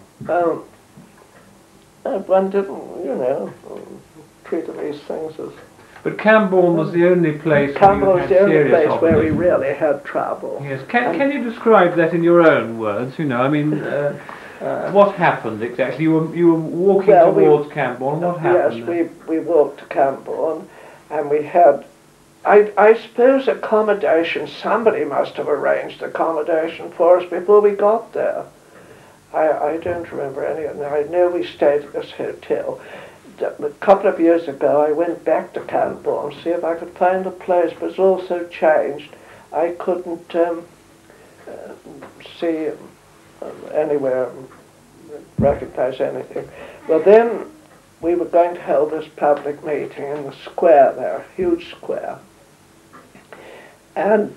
One didn't, you know, treat these things as... But Cambourne was the only place where you Cambourne was had the only serious place where we opposition. really had trouble. Yes. Can you describe that in your own words? You know, I mean, what happened exactly? You were walking towards Cambourne. What happened? Yes, there? we walked to Cambourne, and we had, I suppose, accommodation. Somebody must have arranged accommodation for us before we got there. I don't remember any of them. I know we stayed at this hotel. A couple of years ago, I went back to Cambourne to see if I could find a place, but it's also changed. I couldn't see anywhere, recognize anything. Well, then we were going to hold this public meeting in the square there, huge square. And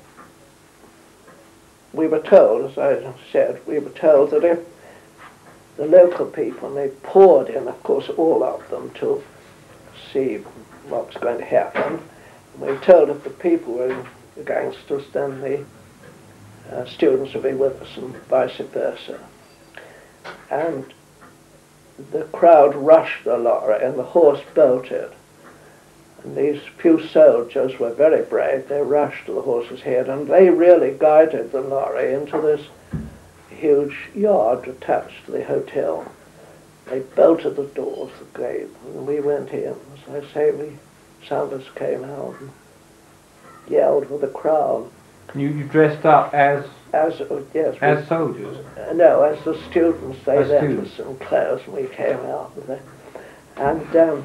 we were told, as I said, we were told that if the local people, and they poured in, of course, all of them to see what was going to happen. And we were told if the people were the gangsters, then the students would be with us and vice versa. And the crowd rushed the lorry and the horse bolted. And these few soldiers were very brave. They rushed to the horse's head and they really guided the lorry into this huge yard attached to the hotel. They bolted the doors, the gate, and we went in. As I say, some of us came out and yelled with the crowd. You dressed up as soldiers? No, as the students. They As left students. us some clothes and we came out with it. And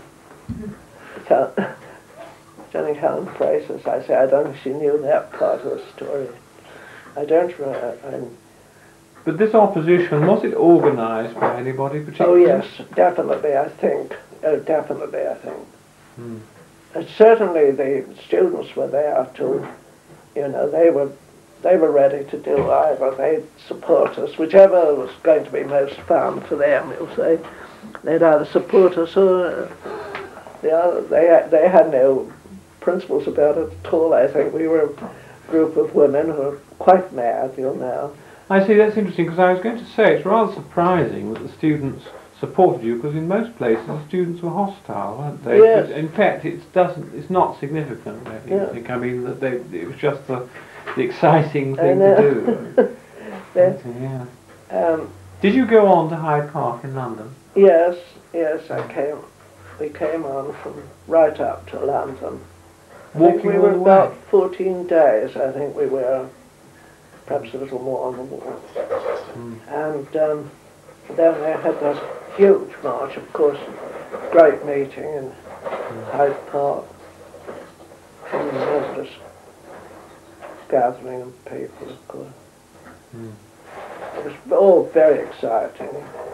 Johnny Helen Fraser, as I say, I don't think she knew that part of the story. I don't remember. But this opposition, was it organised by anybody Oh particularly? yes, definitely, I think. Oh, definitely, I think. Hmm. And certainly the students were there to, you know, they were ready to do either. They'd support us, whichever was going to be most fun for them. They'd either support us or the other. They had no principles about it at all. I think we were a group of women who were quite mad, you know. I see, that's interesting, because I was going to say it's rather surprising that the students supported you, because in most places the students were hostile, weren't they? Yes. But in fact, it's not significant, really, Yeah. I think. I mean, that it was just the exciting thing to do. Yes. Yeah. Did you go on to Hyde Park in London? Yes, we came on from right up to London. I think Walking we all were the way? about 14 days, I think we were, perhaps a little more on the walk. And then they had this huge march, of course, great meeting in Hyde Park. Tremendous gathering of people, of course. It was all very exciting.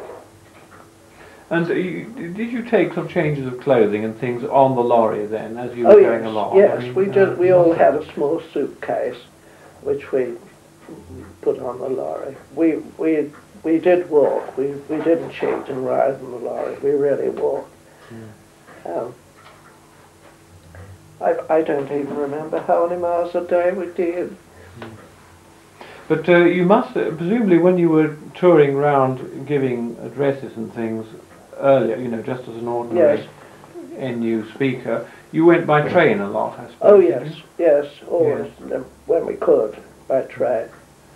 And did you take some changes of clothing and things on the lorry then, as you were going along? Yes, I mean, we did. We all had a small suitcase, which we put on the lorry. We we did walk. We didn't cheat and ride in the lorry. We really walked. I don't even remember how many miles a day we did. But you must, presumably when you were touring around giving addresses and things earlier, you know, just as an ordinary NU speaker, you went by train a lot, I suppose. Oh yes, yes, always, when we could, by train.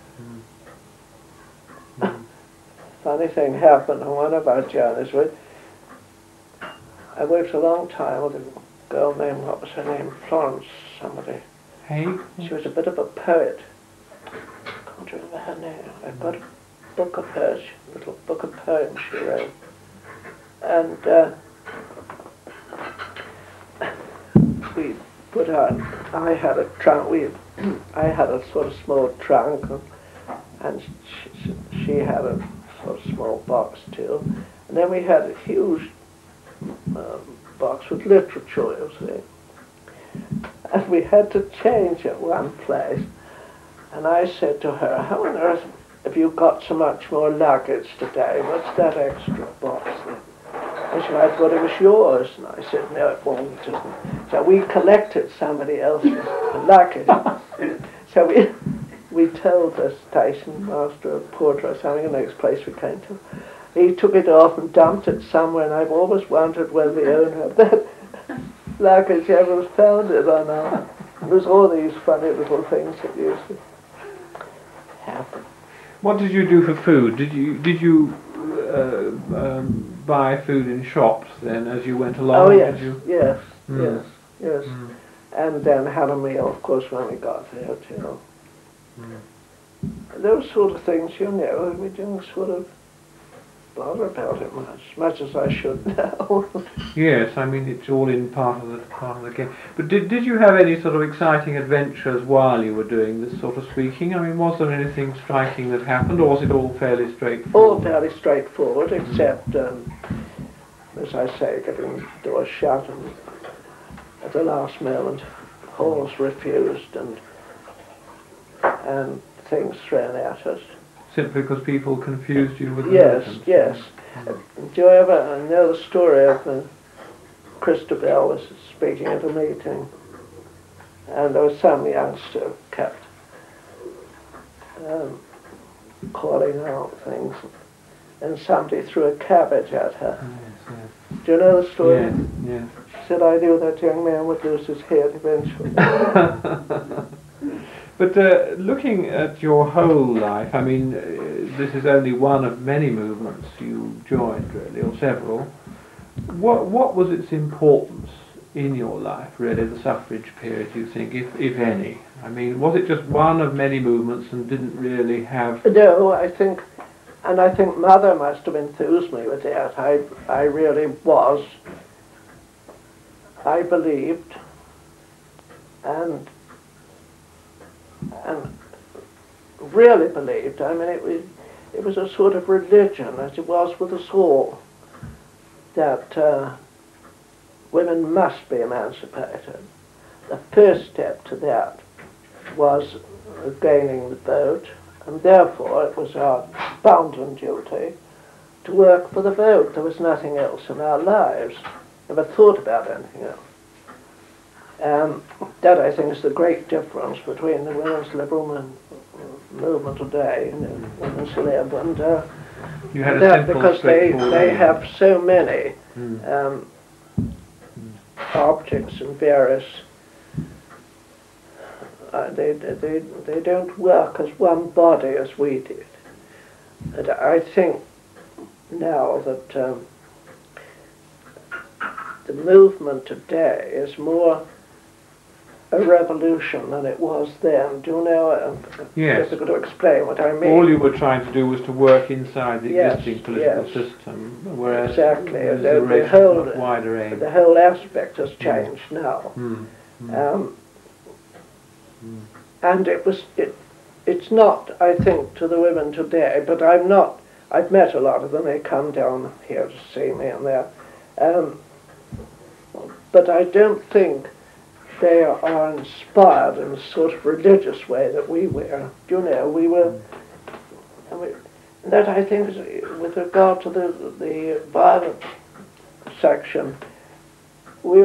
Funny thing happened on one of our journeys. I worked a long time with a girl named, what was her name, Florence somebody. Hey? She was a bit of a poet. I can't remember her name. I've got a book of hers, a little book of poems she wrote. And we put on, I had a trunk, I had a sort of small trunk, and she had a sort of small box too. And then we had a huge box with literature, you see. And we had to change at one place. And I said to her, how on earth have you got so much more luggage today? What's that extra box then? And she said, well, it was yours. And I said, no, it wasn't. So we collected somebody else's luggage. So we told the station master or porter or something, the next place we came to. He took it off and dumped it somewhere, and I've always wondered whether the owner of that luggage ever found it or not. It was all these funny little things that used to happen. What did you do for food? Did you buy food in shops then as you went along? Oh yes, did you? yes, yes. And then had a meal, of course, when we got there too. Those sort of things, you know, we didn't sort of bother about it much as I should now. Yes, I mean it's all in part of the game. But did you have any sort of exciting adventures while you were doing this sort of speaking? I mean, was there anything striking that happened, or was it all fairly straightforward? All fairly straightforward, except, as I say, getting the door shut, and at the last moment, halls refused, and things thrown at us. Simply because people confused you with the Yes, merchants? yes. Do you ever know the story of Christabel was speaking at a meeting, and there was some youngster kept calling out things, and somebody threw a cabbage at her. Yes, yes. Do you know the story? Yes, yes. She said, I knew that young man would lose his head eventually. But looking at your whole life, I mean, this is only one of many movements you joined, really, or several. What was its importance in your life, really, the suffrage period, do you think, if any? I mean, was it just one of many movements and didn't really have... No, I think Mother must have enthused me with that. I really was. I believed, and really believed. I mean, it was a sort of religion, as it was with us all, that women must be emancipated. The first step to that was gaining the vote, and therefore it was our bounden duty to work for the vote. There was nothing else in our lives. Never thought about anything else. That, I think, is the great difference between the women's liberal movement today and the women's lib, and you had that because they have so many objects and various. They don't work as one body as we did. And I think now that the movement today is more a revolution than it was then. Do you know? Yes. Difficult to explain what I mean. All you were trying to do was to work inside the existing political system, whereas exactly. the whole wider aim. The whole aspect has changed now. And it's not, I think, to the women today, but I've met a lot of them. They come down here to see me and that. But I don't think they are inspired in a sort of religious way that we were. You know, we were, that I think is, with regard to the violent section, we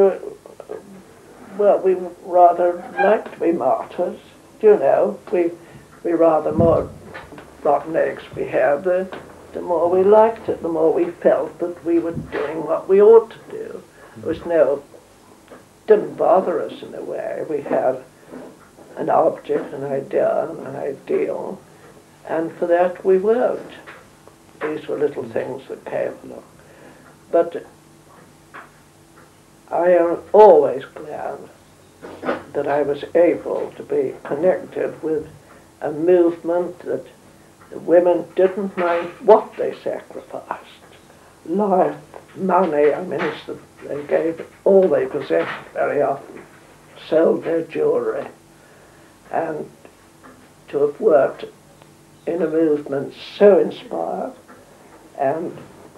rather like to be martyrs. Do you know? We rather more rotten eggs we had, the more we liked it, the more we felt that we were doing what we ought to do. There was didn't bother us in a way. We had an object, an idea, an ideal, and for that we worked. These were little things that came along. But I am always glad that I was able to be connected with a movement that the women didn't mind what they sacrificed. Life, money, I mean, they gave all they possessed very often, sold their jewellery, and to have worked in a movement so inspired and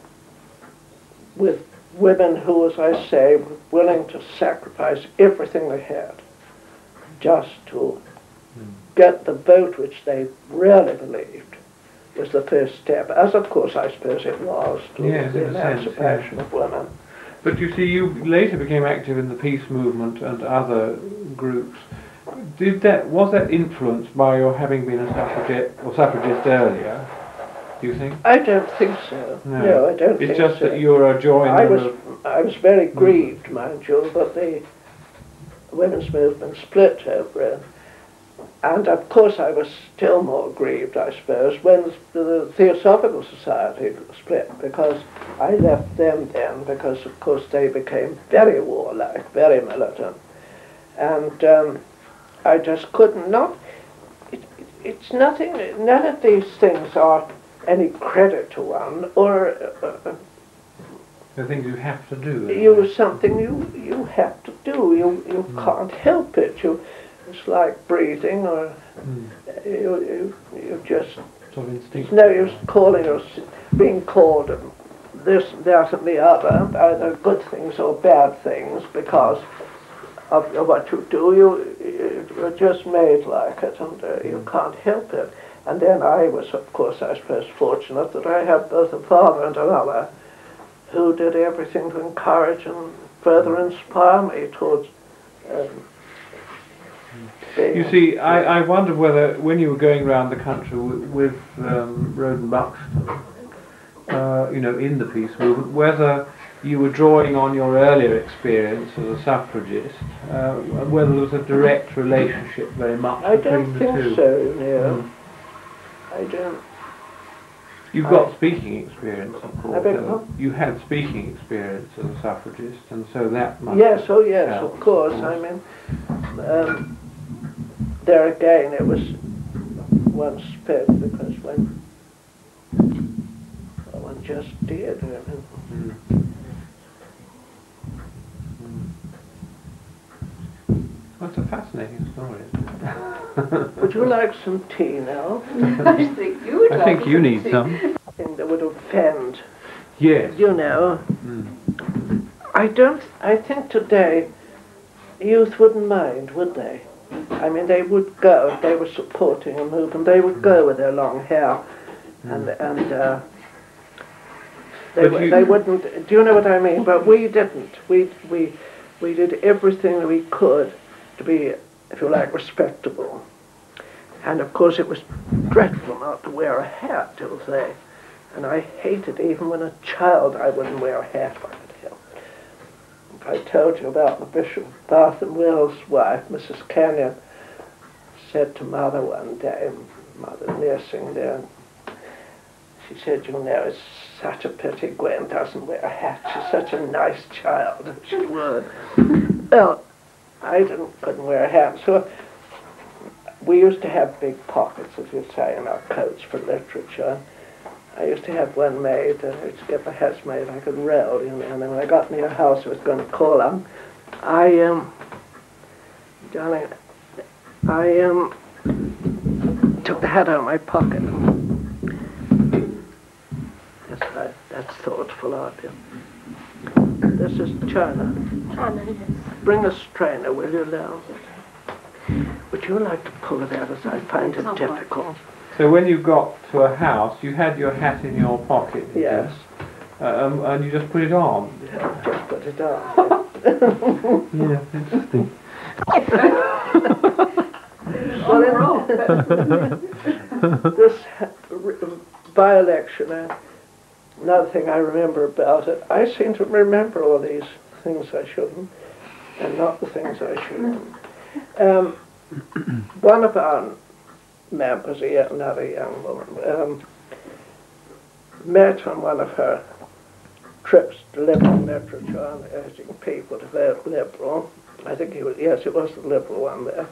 with women who, as I say, were willing to sacrifice everything they had just to get the vote which they really believed was the first step, as of course I suppose it was, to the emancipation of women. But you see, you later became active in the peace movement and other groups. Was that influenced by your having been a suffragist earlier, do you think? I don't think so. No, I don't think so. It's just that you're a joiner. I was very grieved, mind you, that the women's movement split over it. And of course I was still more grieved, I suppose, when the Theosophical Society split, because I left them then, because of course they became very warlike, very militant. And I just could not, it's nothing, none of these things are any credit to one, or the things you have to do. Something you have to do, you can't help it. It's like breathing, or you just, sort of instinct. No use calling us, being called this, that and the other, either good things or bad things, because of what you do. You're just made like it, and you can't help it. And then I was, of course, I suppose, fortunate that I had both a father and a mother who did everything to encourage and further inspire me towards You see, I wonder whether, when you were going around the country with Roden Buxton, in the peace movement, whether you were drawing on your earlier experience as a suffragist, and whether there was a direct relationship very much between the two. I don't think so, no. I don't. You've got speaking experience, of course. I beg your pardon? You had speaking experience as a suffragist, and so that must yes, oh yes, help, of course. I mean, there again, it was one spoke because one just did. That's a fascinating story. Would you like some tea now? I think you would. I think you need some. Thing that would offend. Yes. You know. I think today youth wouldn't mind, would they? I mean, they would go if they were supporting a movement. They would go with their long hair, and they wouldn't. Do you know what I mean? But we didn't. We did everything we could to be, if you like, respectable. And of course, it was dreadful not to wear a hat, you'll say. And I hated, even when a child, I wouldn't wear a hat if I could help it. If I told you about the Bishop of Bath and Wells' wife, Mrs. Canyon, said to Mother one day, Mother nursing there, she said, you know, it's such a pity Gwen doesn't wear a hat. She's such a nice child, and she would. Well, I couldn't wear a hat, so we used to have big pockets, as you say, in our coats for literature. I used to have one made, and I used to get my hats made. I could roll, you know, and then when I got near a house I was going to call them, darling, I took the hat out of my pocket. Yes, that's thoughtful of you. This is China. China, yes. Bring a strainer, will you, now? Would you like to pull it out, as I find it difficult? So when you got to a house, you had your hat in your pocket, did Yes. you? And you just put it on. Just put it on. Yeah, interesting. Well, this by-election, another thing I remember about it, I seem to remember all these things I shouldn't, and not the things I shouldn't. One of our members, another young woman, met on one of her trips to liberal literature and urging people to vote liberal. I think it was the liberal one there.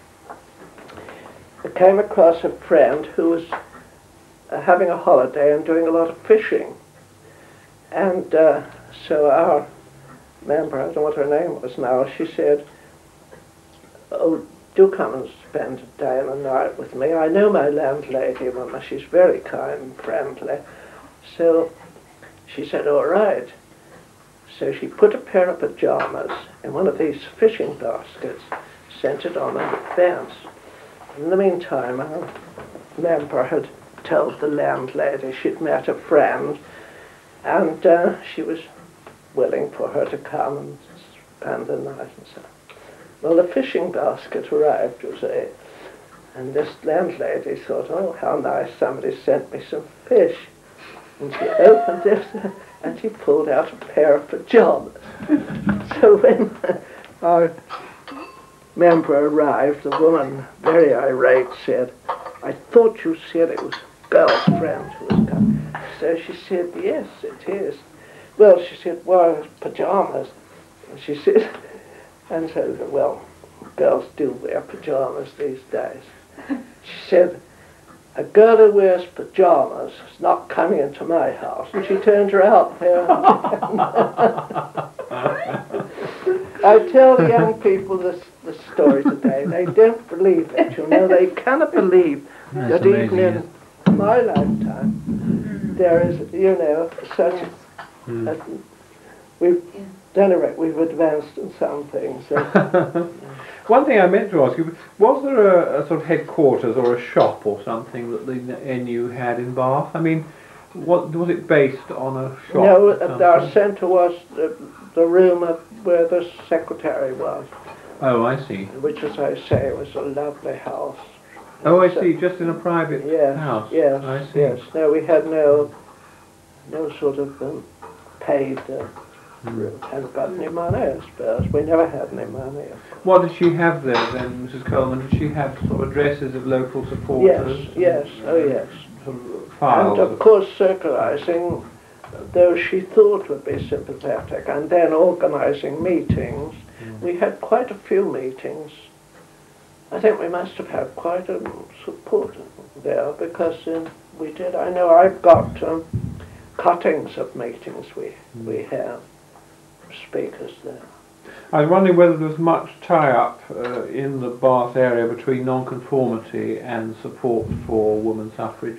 I came across a friend who was having a holiday and doing a lot of fishing. And so our member, I don't know what her name was now, she said, "Oh, do come and spend a day and a night with me. I know my landlady, Mama. She's very kind and friendly." So she said, "All right." So she put a pair of pajamas in one of these fishing baskets, sent it on a fence. In the meantime, our member had told the landlady she'd met a friend, and she was willing for her to come and spend the night and so. Well, the fishing basket arrived, and this landlady thought, "Oh, how nice, somebody sent me some fish." And she opened it, and she pulled out a pair of pajamas. So when our member arrived, the woman, very irate, said, "I thought you said it was a girlfriend who was coming." So she said, "Yes, it is." Well, she said, "Well, pajamas." And she said, and so, well, girls do wear pajamas these days. She said, "A girl who wears pajamas is not coming into my house." And she turned her out there. I tell the young people this story today. They don't believe it, you know. They cannot believe that even in my lifetime there is, you know, such we've advanced in some things. One thing I meant to ask you, was there a sort of headquarters or a shop or something that the NU had in Bath? I mean, what was it based on, a shop? No, our centre was the room where the secretary was. Oh, I see. Which, as I say, was a lovely house. Oh, I see, just in a private house. Yes, I see. yes. No, we had no sort of paid hadn't got any money, I suppose. We never had any money. What did she have there then, Mrs. Coleman? Did she have sort of addresses of local supporters? Yes, oh yes. Sort of files? And of course circulating those she thought would be sympathetic, and then organising meetings. We had quite a few meetings. I think we must have had quite a support there, because we did. I know I've got cuttings of meetings we have, speakers there. I was wondering whether there was much tie-up in the Bath area between nonconformity and support for women's suffrage.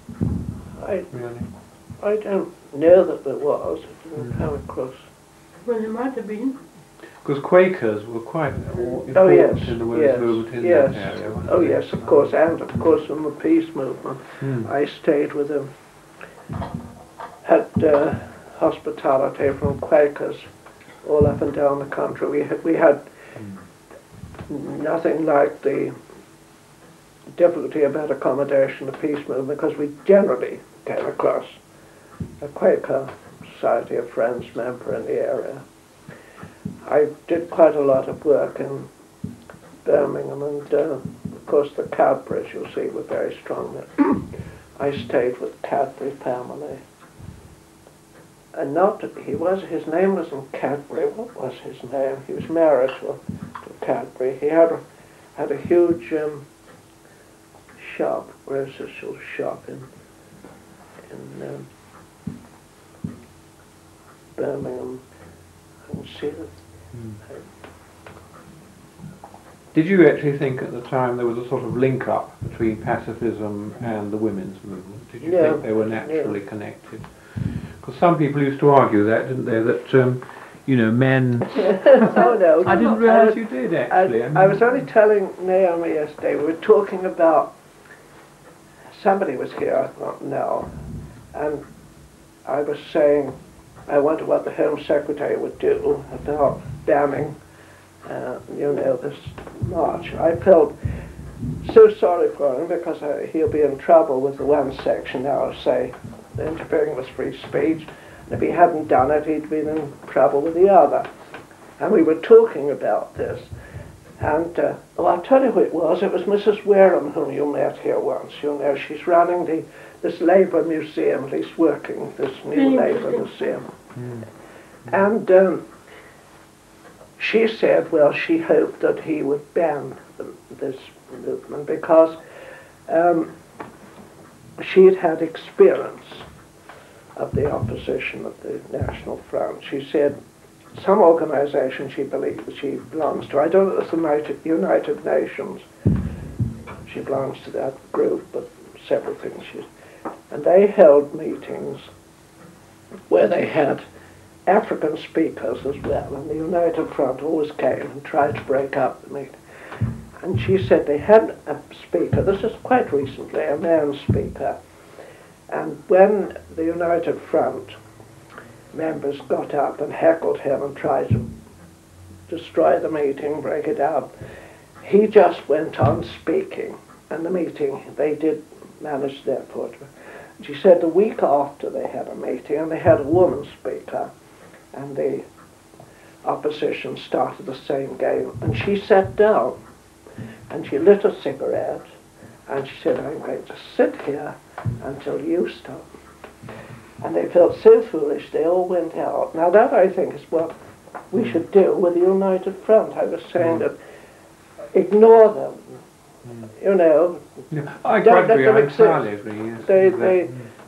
I don't know that there was. It didn't come across. Well, there might have been. Because Quakers were quite important in the women's movement in that area. Oh yes, of course, and of course in the peace movement. I stayed with them. Had hospitality from Quakers all up and down the country. We had nothing like the difficulty about accommodation of the peace movement, because we generally came across a Quaker Society of Friends member in the area. I did quite a lot of work in Birmingham, and of course the Cadburys, you'll see, were very strong there. I stayed with the Cadbury family. And his name wasn't Cadbury. What was his name? He was married to Cadbury. He had a huge shop, residential shop in Birmingham. I can see that. Did you actually think at the time there was a sort of link-up between pacifism and the women's movement? Did you think they were naturally connected? Because some people used to argue that, didn't they, that, you know, men... Oh, no. I didn't realise you did, actually. I was only telling Naomi yesterday, we were talking about somebody was here, I thought, no. And I was saying, I wonder what the Home Secretary would do about banning, this march. I felt so sorry for him because he'll be in trouble with the one section now, say, interfering with free speech. And if he hadn't done it, he'd been in trouble with the other. And we were talking about this. And, I'll tell you who it was. It was Mrs. Wareham, whom you met here once. She's running this Labour Museum, at least working, this new Labour Museum. And she said, well, she hoped that he would ban this movement because she'd had experience of the opposition of the National Front. She said some organisation she believed that she belongs to, I don't know if it's the United Nations, she belongs to that group, but several things and they held meetings where they had African speakers as well, and the United Front always came and tried to break up the meeting. And she said they had a speaker, this is quite recently, a man speaker, and when the United Front members got up and heckled him and tried to destroy the meeting, break it up, he just went on speaking, and the meeting, they did manage therefore to. She said the week after they had a meeting, and they had a woman speaker, and the opposition started the same game, and she sat down, and she lit a cigarette, and she said, I'm going to sit here until you stop. And they felt so foolish, they all went out. Now that, I think, is what we should do with the United Front. I was saying that ignore them, Yeah, I quite agree, I entirely agree. Yes.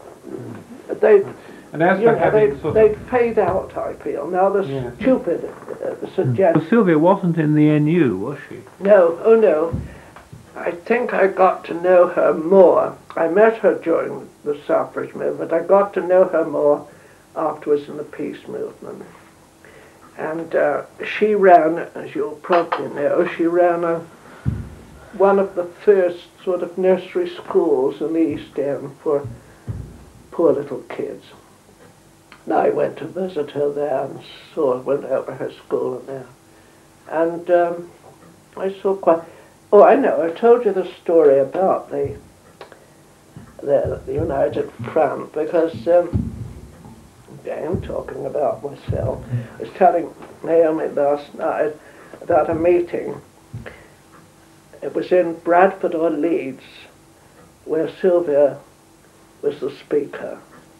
And as for having they fade out, I feel. Now the stupid suggestion. Well, Sylvia wasn't in the NU, was she? No, oh no. I think I got to know her more. I met her during the suffrage movement. I got to know her more afterwards in the peace movement. And she ran, as you'll probably know, she ran one of the first sort of nursery schools in the East End for poor little kids. And I went to visit her there and went over her school and there. And I saw quite... Oh, I know, I told you the story about the United Front because, I'm talking about myself. I was telling Naomi last night about a meeting. It was in Bradford or Leeds where Sylvia was the speaker.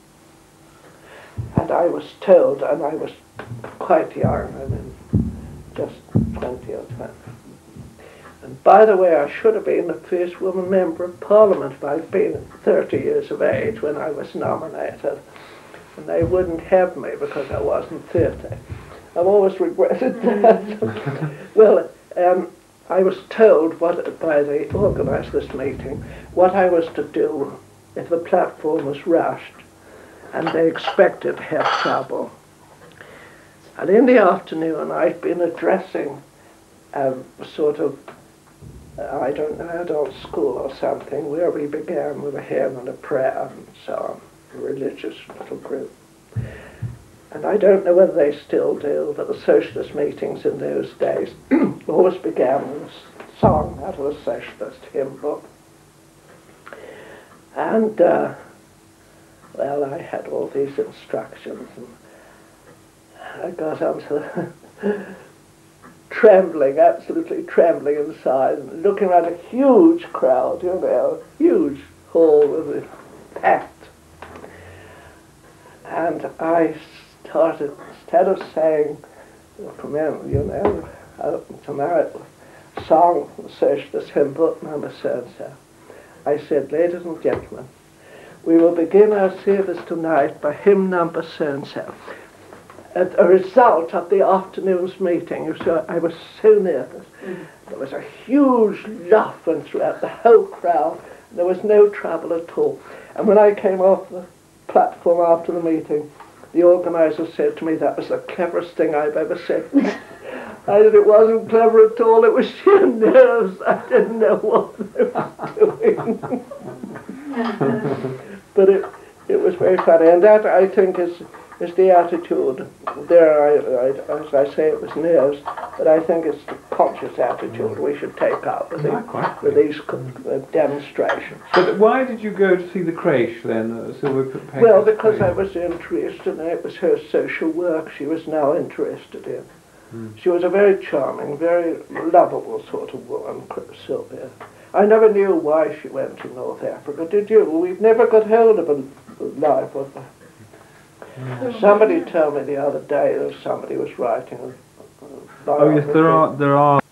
And I was told, and I was quite young, I mean, just 20 or 20. And by the way, I should have been the first woman member of Parliament if I'd been 30 years of age when I was nominated. And they wouldn't have me because I wasn't 30. I've always regretted that. Well, I was told by the organisers of this meeting what I was to do if the platform was rushed and they expected to have trouble. And in the afternoon I'd been addressing sort of, I don't know, adult school or something, where we began with a hymn and a prayer and so on, a religious little group. And I don't know whether they still do, but the socialist meetings in those days always began with a song out of a socialist hymn book. And, well, I had all these instructions, and I got onto the trembling, absolutely trembling inside, and looking around a huge crowd, huge hall with it packed. And I started, instead of saying, tonight, song, the socialist hymn book number so-and-so, I said, ladies and gentlemen, we will begin our service tonight by hymn number so-and-so. A result of the afternoon's meeting, I was so nervous. There was a huge laugh went throughout the whole crowd. There was no trouble at all. And when I came off the platform after the meeting, the organiser said to me, that was the cleverest thing I've ever said. I said it wasn't clever at all, it was sheer nerves. I didn't know what I was doing. But it was very funny, and that I think is the attitude. As I say, it was nerves, but I think it's the conscious attitude we should take up with these demonstrations. But why did you go to see the creche then, Sylvia Peckhurst? Well, because I was interested, and it was her social work she was now interested in. She was a very charming, very lovable sort of woman, Sylvia. I never knew why she went to North Africa, did you? We've never got hold of a life of her. Somebody told me the other day that somebody was writing a biography. Oh yes, there are